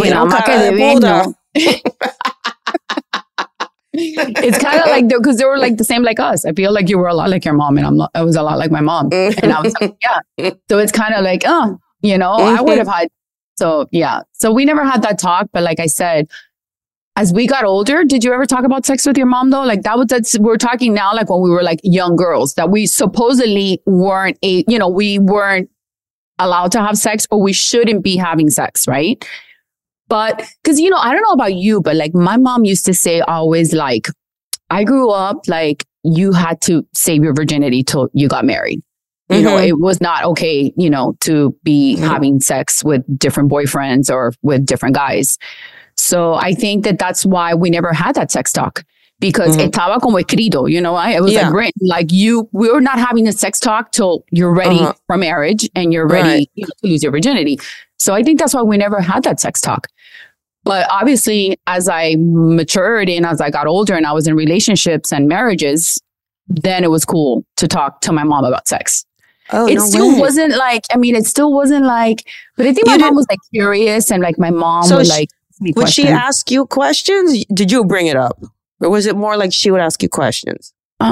it's kind of like, because they were like the same like us. I feel like you were a lot like your mom, and I was a lot like my mom. And I was like, yeah. So it's kind of like, you know, I would have had. So yeah. So we never had that talk. But like I said, as we got older, did you ever talk about sex with your mom though? Like we're talking now, like when we were like young girls, that we supposedly weren't we weren't allowed to have sex, or we shouldn't be having sex, right? But because, you know, I don't know about you, but like my mom used to say always, like, I grew up like you had to save your virginity till you got married. You know, it was not okay, you know, to be having sex with different boyfriends or with different guys. So I think that's why we never had that sex talk, because estaba como escrito, you know, it was like written, like we were not having a sex talk till you're ready for marriage and you're ready to lose your virginity. So I think that's why we never had that sex talk. But obviously, as I matured and as I got older and I was in relationships and marriages, then it was cool to talk to my mom about sex. Oh, it still wasn't like, it still wasn't like, but I think my mom was like curious, and like my mom would like, would she ask you questions? Did you bring it up? Or was it more like she would ask you questions?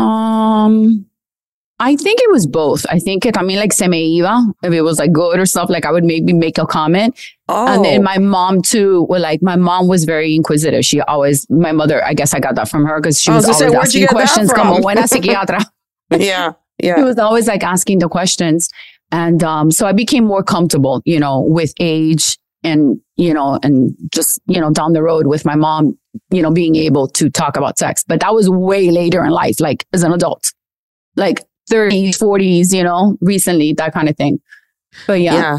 I think it was both. I think like se me iba. If it was like good or stuff, like I would maybe make a comment. Oh. And then my mom too, my mom was very inquisitive. She always, my mother, I guess I got that from her, because she was always asking questions. Como buena psiquiatra. Yeah. She was always like asking the questions. And so I became more comfortable, you know, with age and, you know, and just, you know, down the road with my mom, you know, being able to talk about sex. But that was way later in life, like as an adult, like 30s, 40s, you know, recently, that kind of thing. But yeah.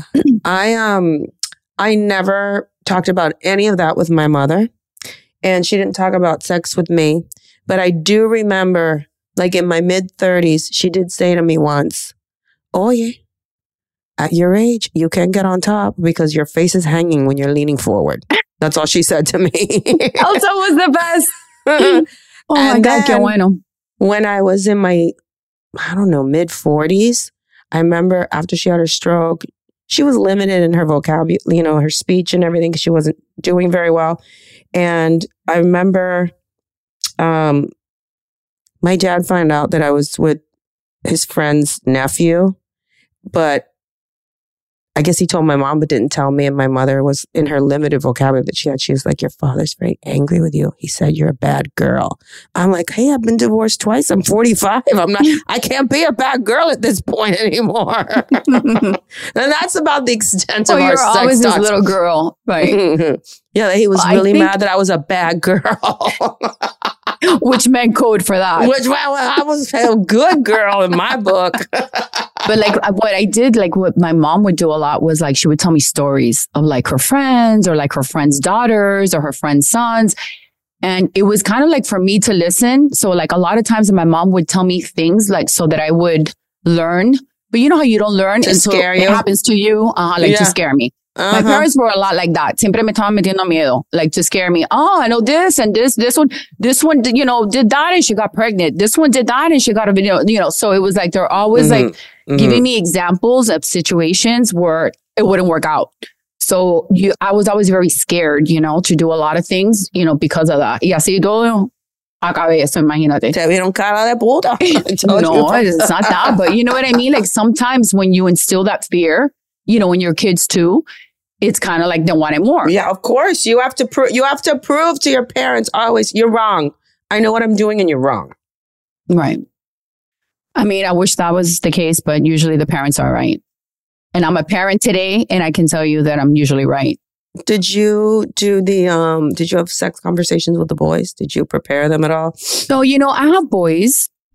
I never talked about any of that with my mother, and she didn't talk about sex with me. But I do remember, like in my mid-30s, she did say to me once, "Oye, at your age, you can't get on top because your face is hanging when you're leaning forward." That's all she said to me. Elsa was the best. Oh my God, qué bueno. When I was in my, mid-40s, I remember after she had her stroke, she was limited in her vocabulary, you know, her speech and everything, because she wasn't doing very well. And I remember my dad found out that I was with his friend's nephew, but I guess he told my mom but didn't tell me. And my mother was, in her limited vocabulary that she had, she was like, "Your father's very angry with you. He said you're a bad girl." I'm like, "Hey, I've been divorced twice. I'm 45. I can't be a bad girl at this point anymore." And that's about the extent of our sex talks. You're always this little girl, right? Yeah, he was really mad that I was a bad girl. Which meant code for that. I was a good girl in my book. But like what I did, like what my mom would do a lot was like, she would tell me stories of like her friends or like her friends' daughters or her friends' sons. And it was kind of like for me to listen. So like a lot of times my mom would tell me things like so that I would learn. But you know how you don't learn until it happens to you? To scare me. My parents were a lot like that. Siempre me estaban metiendo miedo, like to scare me. Oh, I know this and this one, you know, did that and she got pregnant. This one did that and she got a video, you know. So it was like, they're always like giving me examples of situations where it wouldn't work out. So I was always very scared, you know, to do a lot of things, you know, because of that. Y así todo acabé eso, imagínate. Te vieron cara de puta. No, it's not that. But you know what I mean? Like sometimes when you instill that fear, you know, when you're kids too, it's kind of like they want it more. Yeah, of course. You have to prove to your parents always, "You're wrong. I know what I'm doing and you're wrong." Right. I mean, I wish that was the case, but usually the parents are right. And I'm a parent today, and I can tell you that I'm usually right. Did you have sex conversations with the boys? Did you prepare them at all? So, you know, I have boys.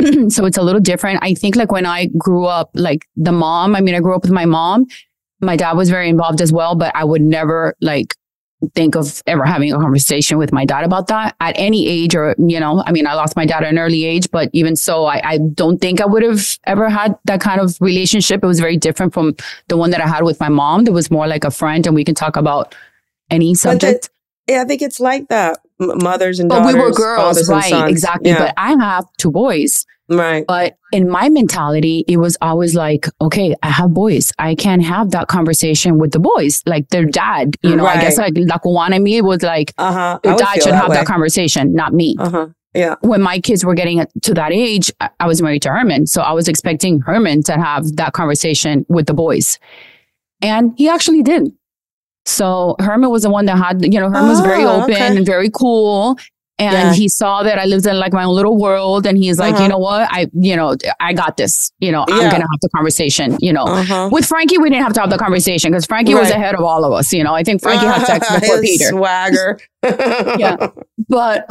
So it's a little different. I think like when I grew up, like the mom, I grew up with my mom. My dad was very involved as well, but I would never like think of ever having a conversation with my dad about that at any age or, I lost my dad at an early age, but even so, I don't think I would have ever had that kind of relationship. It was very different from the one that I had with my mom. That was more like a friend and we can talk about any subject. I think it's like that. Mothers and daughters. But we were girls, right? Exactly. Yeah. But I have 2 boys. Right. But in my mentality, it was always like, okay, I have boys. I can't have that conversation with the boys. Like their dad, right. I guess like La Cubana in me was like, their dad should have that conversation, not me. Yeah. When my kids were getting to that age, I was married to Herman. So I was expecting Herman to have that conversation with the boys. And he actually did. So Herman was the one that had, Herman was very open and very cool. And he saw that I lived in like my own little world. And he's like, you know what? I got this. I'm going to have the conversation, With Frankie, we didn't have to have the conversation because Frankie was ahead of all of us. I think Frankie had sex before Peter. Swagger. Yeah. But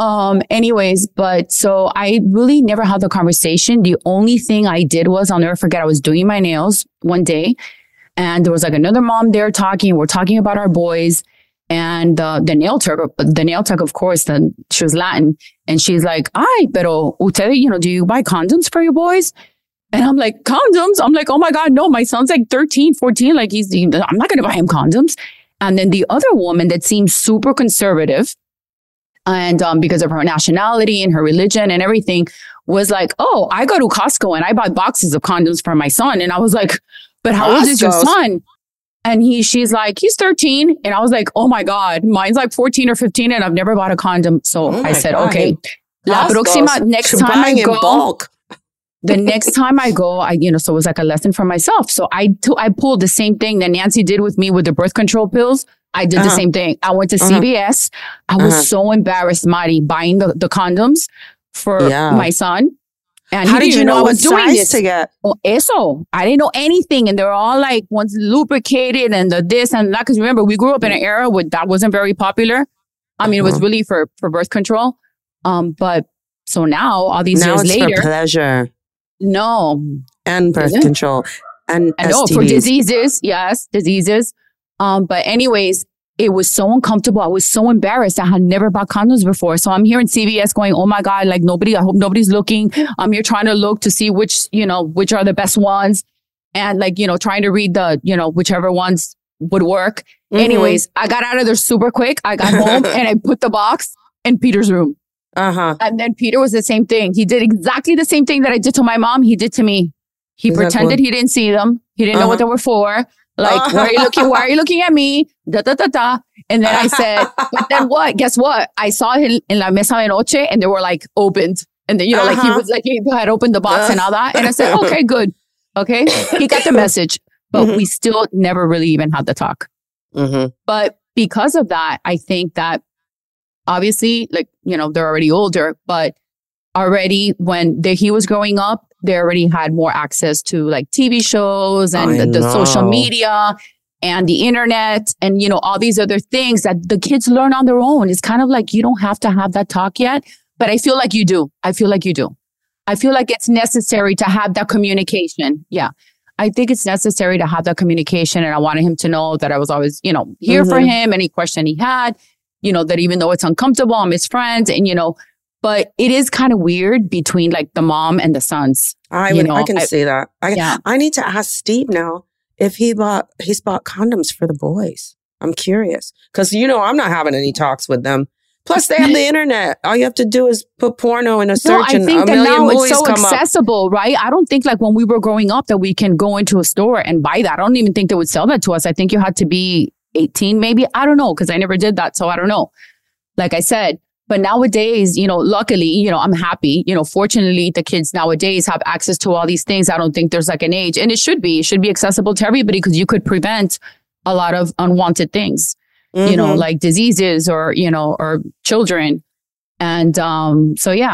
so I really never had the conversation. The only thing I did was, I'll never forget, I was doing my nails one day. And there was like another mom there talking. We're talking about our boys. And the nail tech, of course, then she was Latin. And she's like, ay, pero usted, do you buy condoms for your boys? And I'm like, condoms? I'm like, oh my God, no, my son's like 13, 14. Like I'm not going to buy him condoms. And then the other woman that seemed super conservative and because of her nationality and her religion and everything was like, oh, I go to Costco and I buy boxes of condoms for my son. And I was like, but how old is your son? And she's like, he's 13. And I was like, oh my God, mine's like 14 or 15 and I've never bought a condom. So I said, okay, la próxima, next time I go, the next time I go, so it was like a lesson for myself. So I pulled the same thing that Nancy did with me with the birth control pills. I did the same thing. I went to CVS. I was so embarrassed, Mari, buying the condoms for my son. And how did you know I was doing this to get? Oh, eso. I didn't know anything. And they're all like once lubricated and the this and that. Because remember, we grew up in an era where that wasn't very popular. It was really for birth control. But so now, all these years later. Now it's for pleasure. No. And birth control. And STDs. No, for diseases. Yes, diseases. But anyways, it was so uncomfortable. I was so embarrassed. I had never bought condoms before. So I'm here in CVS going, oh my God, like I hope nobody's looking. I'm here trying to look to see which are the best ones. And like, trying to read the, whichever ones would work. Anyways, I got out of there super quick. I got home and I put the box in Peter's room. And then Peter was the same thing. He did exactly the same thing that I did to my mom. He did to me. He pretended he didn't see them. He didn't know what they were for. Like, why are you looking at me? Da, da, da, da. And then I said, but then what? Guess what? I saw it in La Mesa de Noche and they were like opened. And then, like he was like, he had opened the box and all that. And I said, okay, good. Okay. He got the message, but we still never really even had the talk. But because of that, I think that obviously, like, they're already older, but already when he was growing up, they already had more access to like TV shows and the social media and the internet and, all these other things that the kids learn on their own. It's kind of like you don't have to have that talk yet, but I feel like you do. I feel like it's necessary to have that communication. Yeah. I think it's necessary to have that communication. And I wanted him to know that I was always, here for him. Any question he had, that even though it's uncomfortable, I'm his friend and, but it is kind of weird between like the mom and the sons. I can see that. I need to ask Steve now if he's bought condoms for the boys. I'm curious because I'm not having any talks with them. Plus, they have the internet. All you have to do is put porno in a search, and a million movies come up. It's so accessible, right? I don't think like when we were growing up that we can go into a store and buy that. I don't even think they would sell that to us. I think you had to be 18, maybe. I don't know because I never did that, so I don't know. Like I said. But nowadays, luckily, I'm happy, fortunately, the kids nowadays have access to all these things. I don't think there's like an age and it should be accessible to everybody because you could prevent a lot of unwanted things, like diseases or children. And, so, yeah.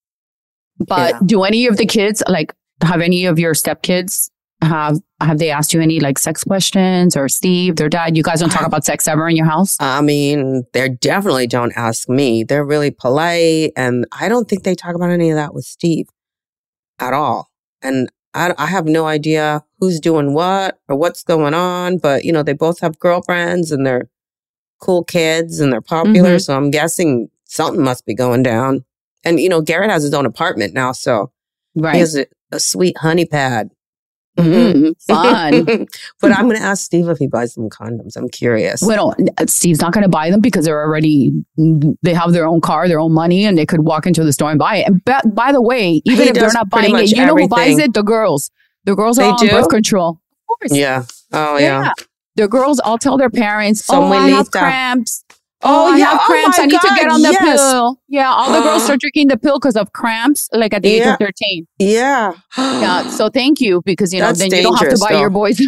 But do any of the kids, like have any of your stepkids have they asked you any like sex questions or Steve, their dad? You guys don't talk about sex ever in your house? They definitely don't ask me. They're really polite. And I don't think they talk about any of that with Steve. at all. And I have no idea who's doing what or what's going on. But, you know, they both have girlfriends and they're cool kids and they're popular. So I'm guessing something must be going down. And, you know, Garrett has his own apartment now. So he has a sweet honey pad. Fun. But I'm going to ask Steve if he buys them condoms. I'm curious. Well, Steve's not going to buy them because they have their own car, their own money, and they could walk into the store and buy it. And by the way, even if they're not buying it, you know who buys it? The girls. The girls are on birth control. Of course. Yeah. Oh, yeah. The girls all tell their parents, I have cramps. I have cramps. I need to get on the pill. Yeah, all the girls start drinking the pill because of cramps, like at the age of 13. Yeah. Yeah. So thank you, because, you know, then you don't have to buy your boys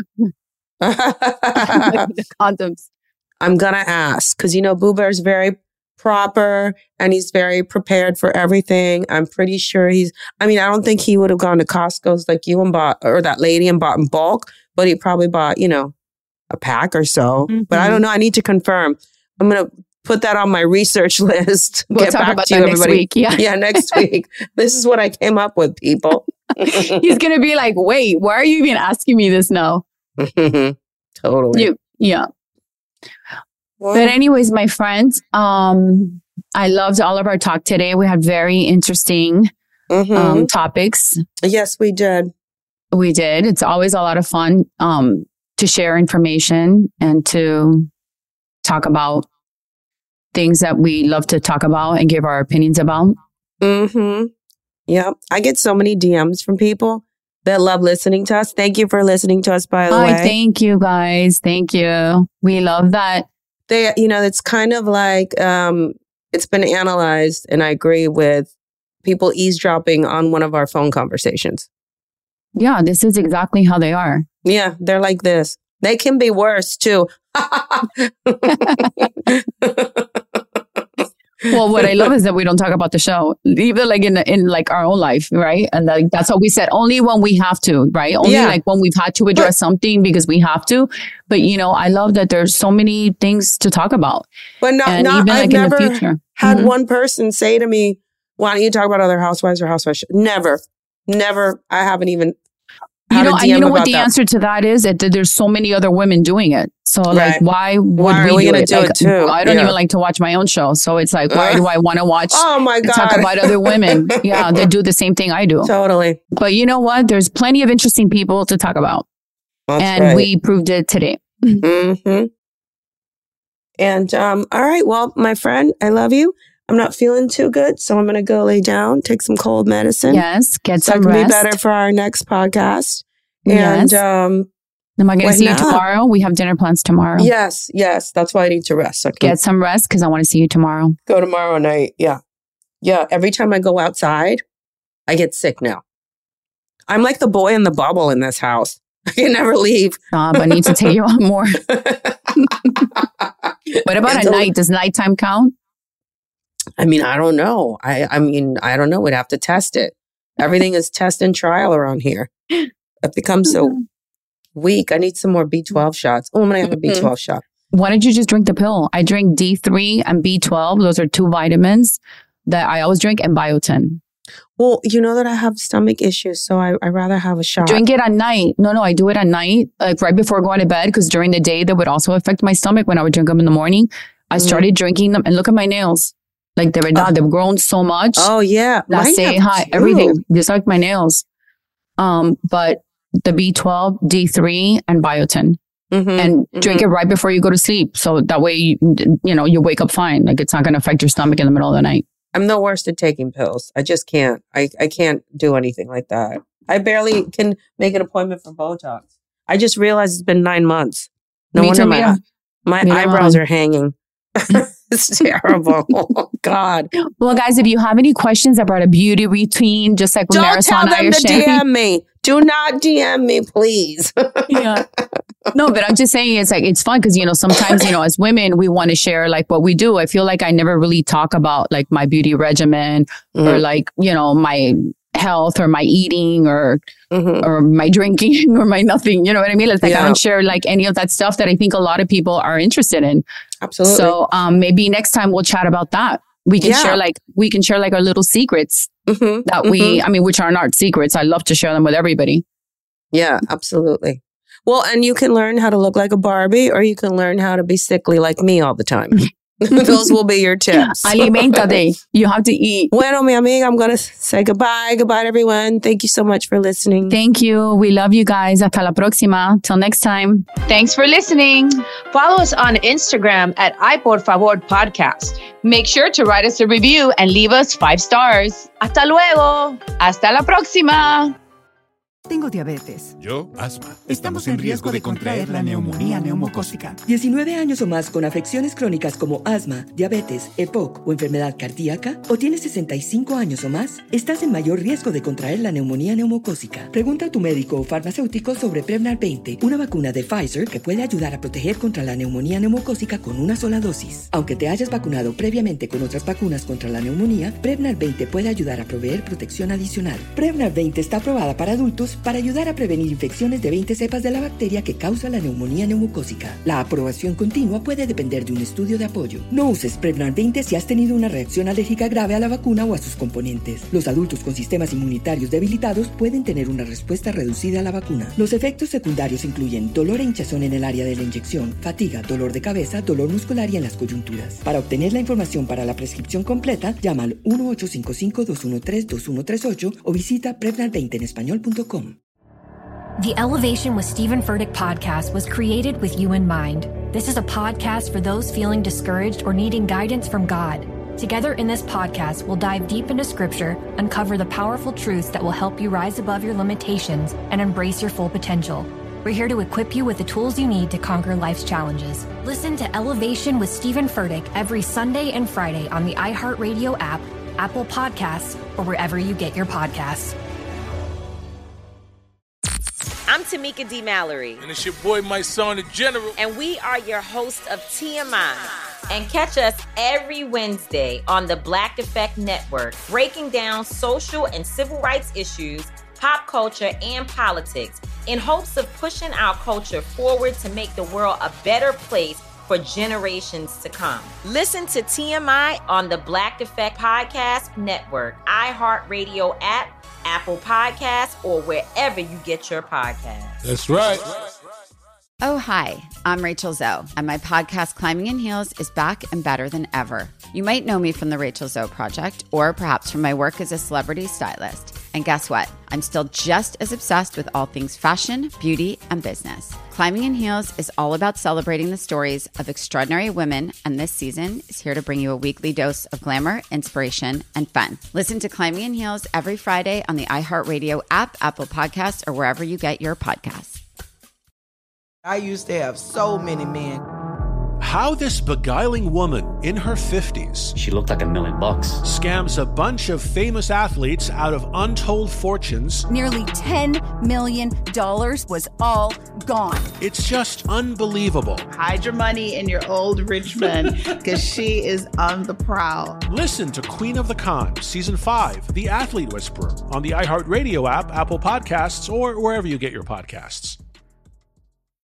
the condoms. I'm going to ask because, you know, Boo Bear's very proper and he's very prepared for everything. I'm pretty sure I don't think he would have gone to Costco's like you and bought, or that lady and bought in bulk, but he probably bought, you know, a pack or so. But I don't know. I need to confirm. I'm going to put that on my research list. We'll Get talk back about to you, that next everybody. week. Yeah. Next week. This is what I came up with, people. He's going to be like, wait, why are you even asking me this now? Totally. Yeah. But anyways, my friends, I loved all of our talk today. We had very interesting topics. Yes, we did. We did. It's always a lot of fun to share information and to talk about things that we love to talk about and give our opinions about. Yeah. I get so many DMs from people that love listening to us. Thank you for listening to us, by the way. Thank you, guys. Thank you. We love that. It's kind of like it's been analyzed, and I agree with people eavesdropping on one of our phone conversations. Yeah, this is exactly how they are. Yeah, they're like this. They can be worse too. Well, what I love is that we don't talk about the show, even like in like our own life, right? And like that's what we said. Only when we have to, right? Only like when we've had to address something because we have to. But you know, I love that there's so many things to talk about. But I've never had one person say to me, "Why don't you talk about other housewives or housewives?" Never. I haven't even. You know what the answer to that is? That there's so many other women doing it. So like, why would we do it? Like, too? I don't even like to watch my own show. So it's like, why do I want to watch? Oh my God. Talk about other women. Yeah, they do the same thing I do. Totally. But you know what? There's plenty of interesting people to talk about. And we proved it today. And all right. Well, my friend, I love you. I'm not feeling too good, so I'm going to go lay down, take some cold medicine. Yes, get some rest. So I can be rest. better for our next podcast. Yes. And am I going to see you tomorrow? We have dinner plans tomorrow. Yes. That's why I need to rest. So get some rest because I want to see you tomorrow. Go tomorrow night. Yeah. Every time I go outside, I get sick now. I'm like the boy in the bubble in this house. I can never leave. I need to take you on more. What about at night? Does nighttime count? I mean, I don't know. I don't know. We'd have to test it. Everything is test and trial around here. I've become so weak. I need some more B12 shots. Oh, I'm going to have a B12 shot. Why don't you just drink the pill? I drink D3 and B12. Those are 2 vitamins that I always drink, and biotin. Well, you know that I have stomach issues, so I rather have a shot. Drink it at night. No, I do it at night, like right before going to bed, because during the day, that would also affect my stomach when I would drink them in the morning. I started drinking them, and look at my nails. Like they've grown so much. Oh, yeah. That say hi, everything, just like my nails. But the B12, D3, and biotin. And drink it right before you go to sleep. So that way, you wake up fine. Like it's not going to affect your stomach in the middle of the night. I'm the worst at taking pills. I just can't. I can't do anything like that. I barely can make an appointment for Botox. I just realized it's been 9 months. No wonder my eyebrows are hanging. It's terrible. Oh, God. Well, guys, if you have any questions about a beauty routine, just like don't tell them to DM me. Do not DM me, please. Yeah. No, but I'm just saying it's fun because, sometimes, as women, we want to share like what we do. I feel like I never really talk about like my beauty regimen or like, my health or my eating or my drinking or my nothing. You know what I mean? It's like I don't share like any of that stuff that I think a lot of people are interested in. Absolutely. So maybe next time we'll chat about that. We can share like our little secrets that which are not secrets. I love to share them with everybody. Yeah, absolutely. Well, and you can learn how to look like a Barbie, or you can learn how to be sickly like me all the time. Those will be your tips. Aliméntate. You have to eat. Bueno, mi amiga, I'm going to say goodbye. Goodbye, everyone. Thank you so much for listening. Thank you. We love you guys. Hasta la próxima. Till next time. Thanks for listening. Follow us on Instagram at iPorFavor Podcast. Make sure to write us a review and leave us 5 stars. Hasta luego. Hasta la próxima. Tengo diabetes. Yo, asma. Estamos en riesgo de contraer la neumonía neumocócica. 19 años o más con afecciones crónicas como asma, diabetes, EPOC o enfermedad cardíaca, o tienes 65 años o más, estás en mayor riesgo de contraer la neumonía neumocócica. Pregunta a tu médico o farmacéutico sobre Prevnar 20, una vacuna de Pfizer que puede ayudar a proteger contra la neumonía neumocócica con una sola dosis. Aunque te hayas vacunado previamente con otras vacunas contra la neumonía, Prevnar 20 puede ayudar a proveer protección adicional. Prevnar 20 está aprobada para adultos para ayudar a prevenir infecciones de 20 cepas de la bacteria que causa la neumonía neumocócica. La aprobación continua puede depender de un estudio de apoyo. No uses Prevnar 20 si has tenido una reacción alérgica grave a la vacuna o a sus componentes. Los adultos con sistemas inmunitarios debilitados pueden tener una respuesta reducida a la vacuna. Los efectos secundarios incluyen dolor e hinchazón en el área de la inyección, fatiga, dolor de cabeza, dolor muscular y en las coyunturas. Para obtener la información para la prescripción completa, llama al 1-855-213-2138 o visita Prevnar20enespañol.com. The Elevation with Stephen Furtick podcast was created with you in mind. This is a podcast for those feeling discouraged or needing guidance from God. Together in this podcast, we'll dive deep into Scripture, uncover the powerful truths that will help you rise above your limitations and embrace your full potential. We're here to equip you with the tools you need to conquer life's challenges. Listen to Elevation with Stephen Furtick every Sunday and Friday on the iHeartRadio app, Apple Podcasts, or wherever you get your podcasts. I'm Tamika D. Mallory. And it's your boy, my son, the General. And we are your hosts of TMI. And catch us every Wednesday on the Black Effect Network, breaking down social and civil rights issues, pop culture, and politics in hopes of pushing our culture forward to make the world a better place for generations to come. Listen to TMI on the Black Effect Podcast Network, iHeartRadio app, Apple Podcasts, or wherever you get your podcasts. That's right. Oh, hi, I'm Rachel Zoe, and my podcast, Climbing in Heels, is back and better than ever. You might know me from the Rachel Zoe Project, or perhaps from my work as a celebrity stylist. And guess what? I'm still just as obsessed with all things fashion, beauty, and business. Climbing in Heels is all about celebrating the stories of extraordinary women, and this season is here to bring you a weekly dose of glamour, inspiration, and fun. Listen to Climbing in Heels every Friday on the iHeartRadio app, Apple Podcasts, or wherever you get your podcasts. I used to have so many men. How this beguiling woman in her 50s, she looked like $1 million, scams a bunch of famous athletes out of untold fortunes. Nearly $10 million was all gone. It's just unbelievable. Hide your money in your old rich man, because she is on the prowl. Listen to Queen of the Con, Season 5, The Athlete Whisperer, on the iHeartRadio app, Apple Podcasts, or wherever you get your podcasts.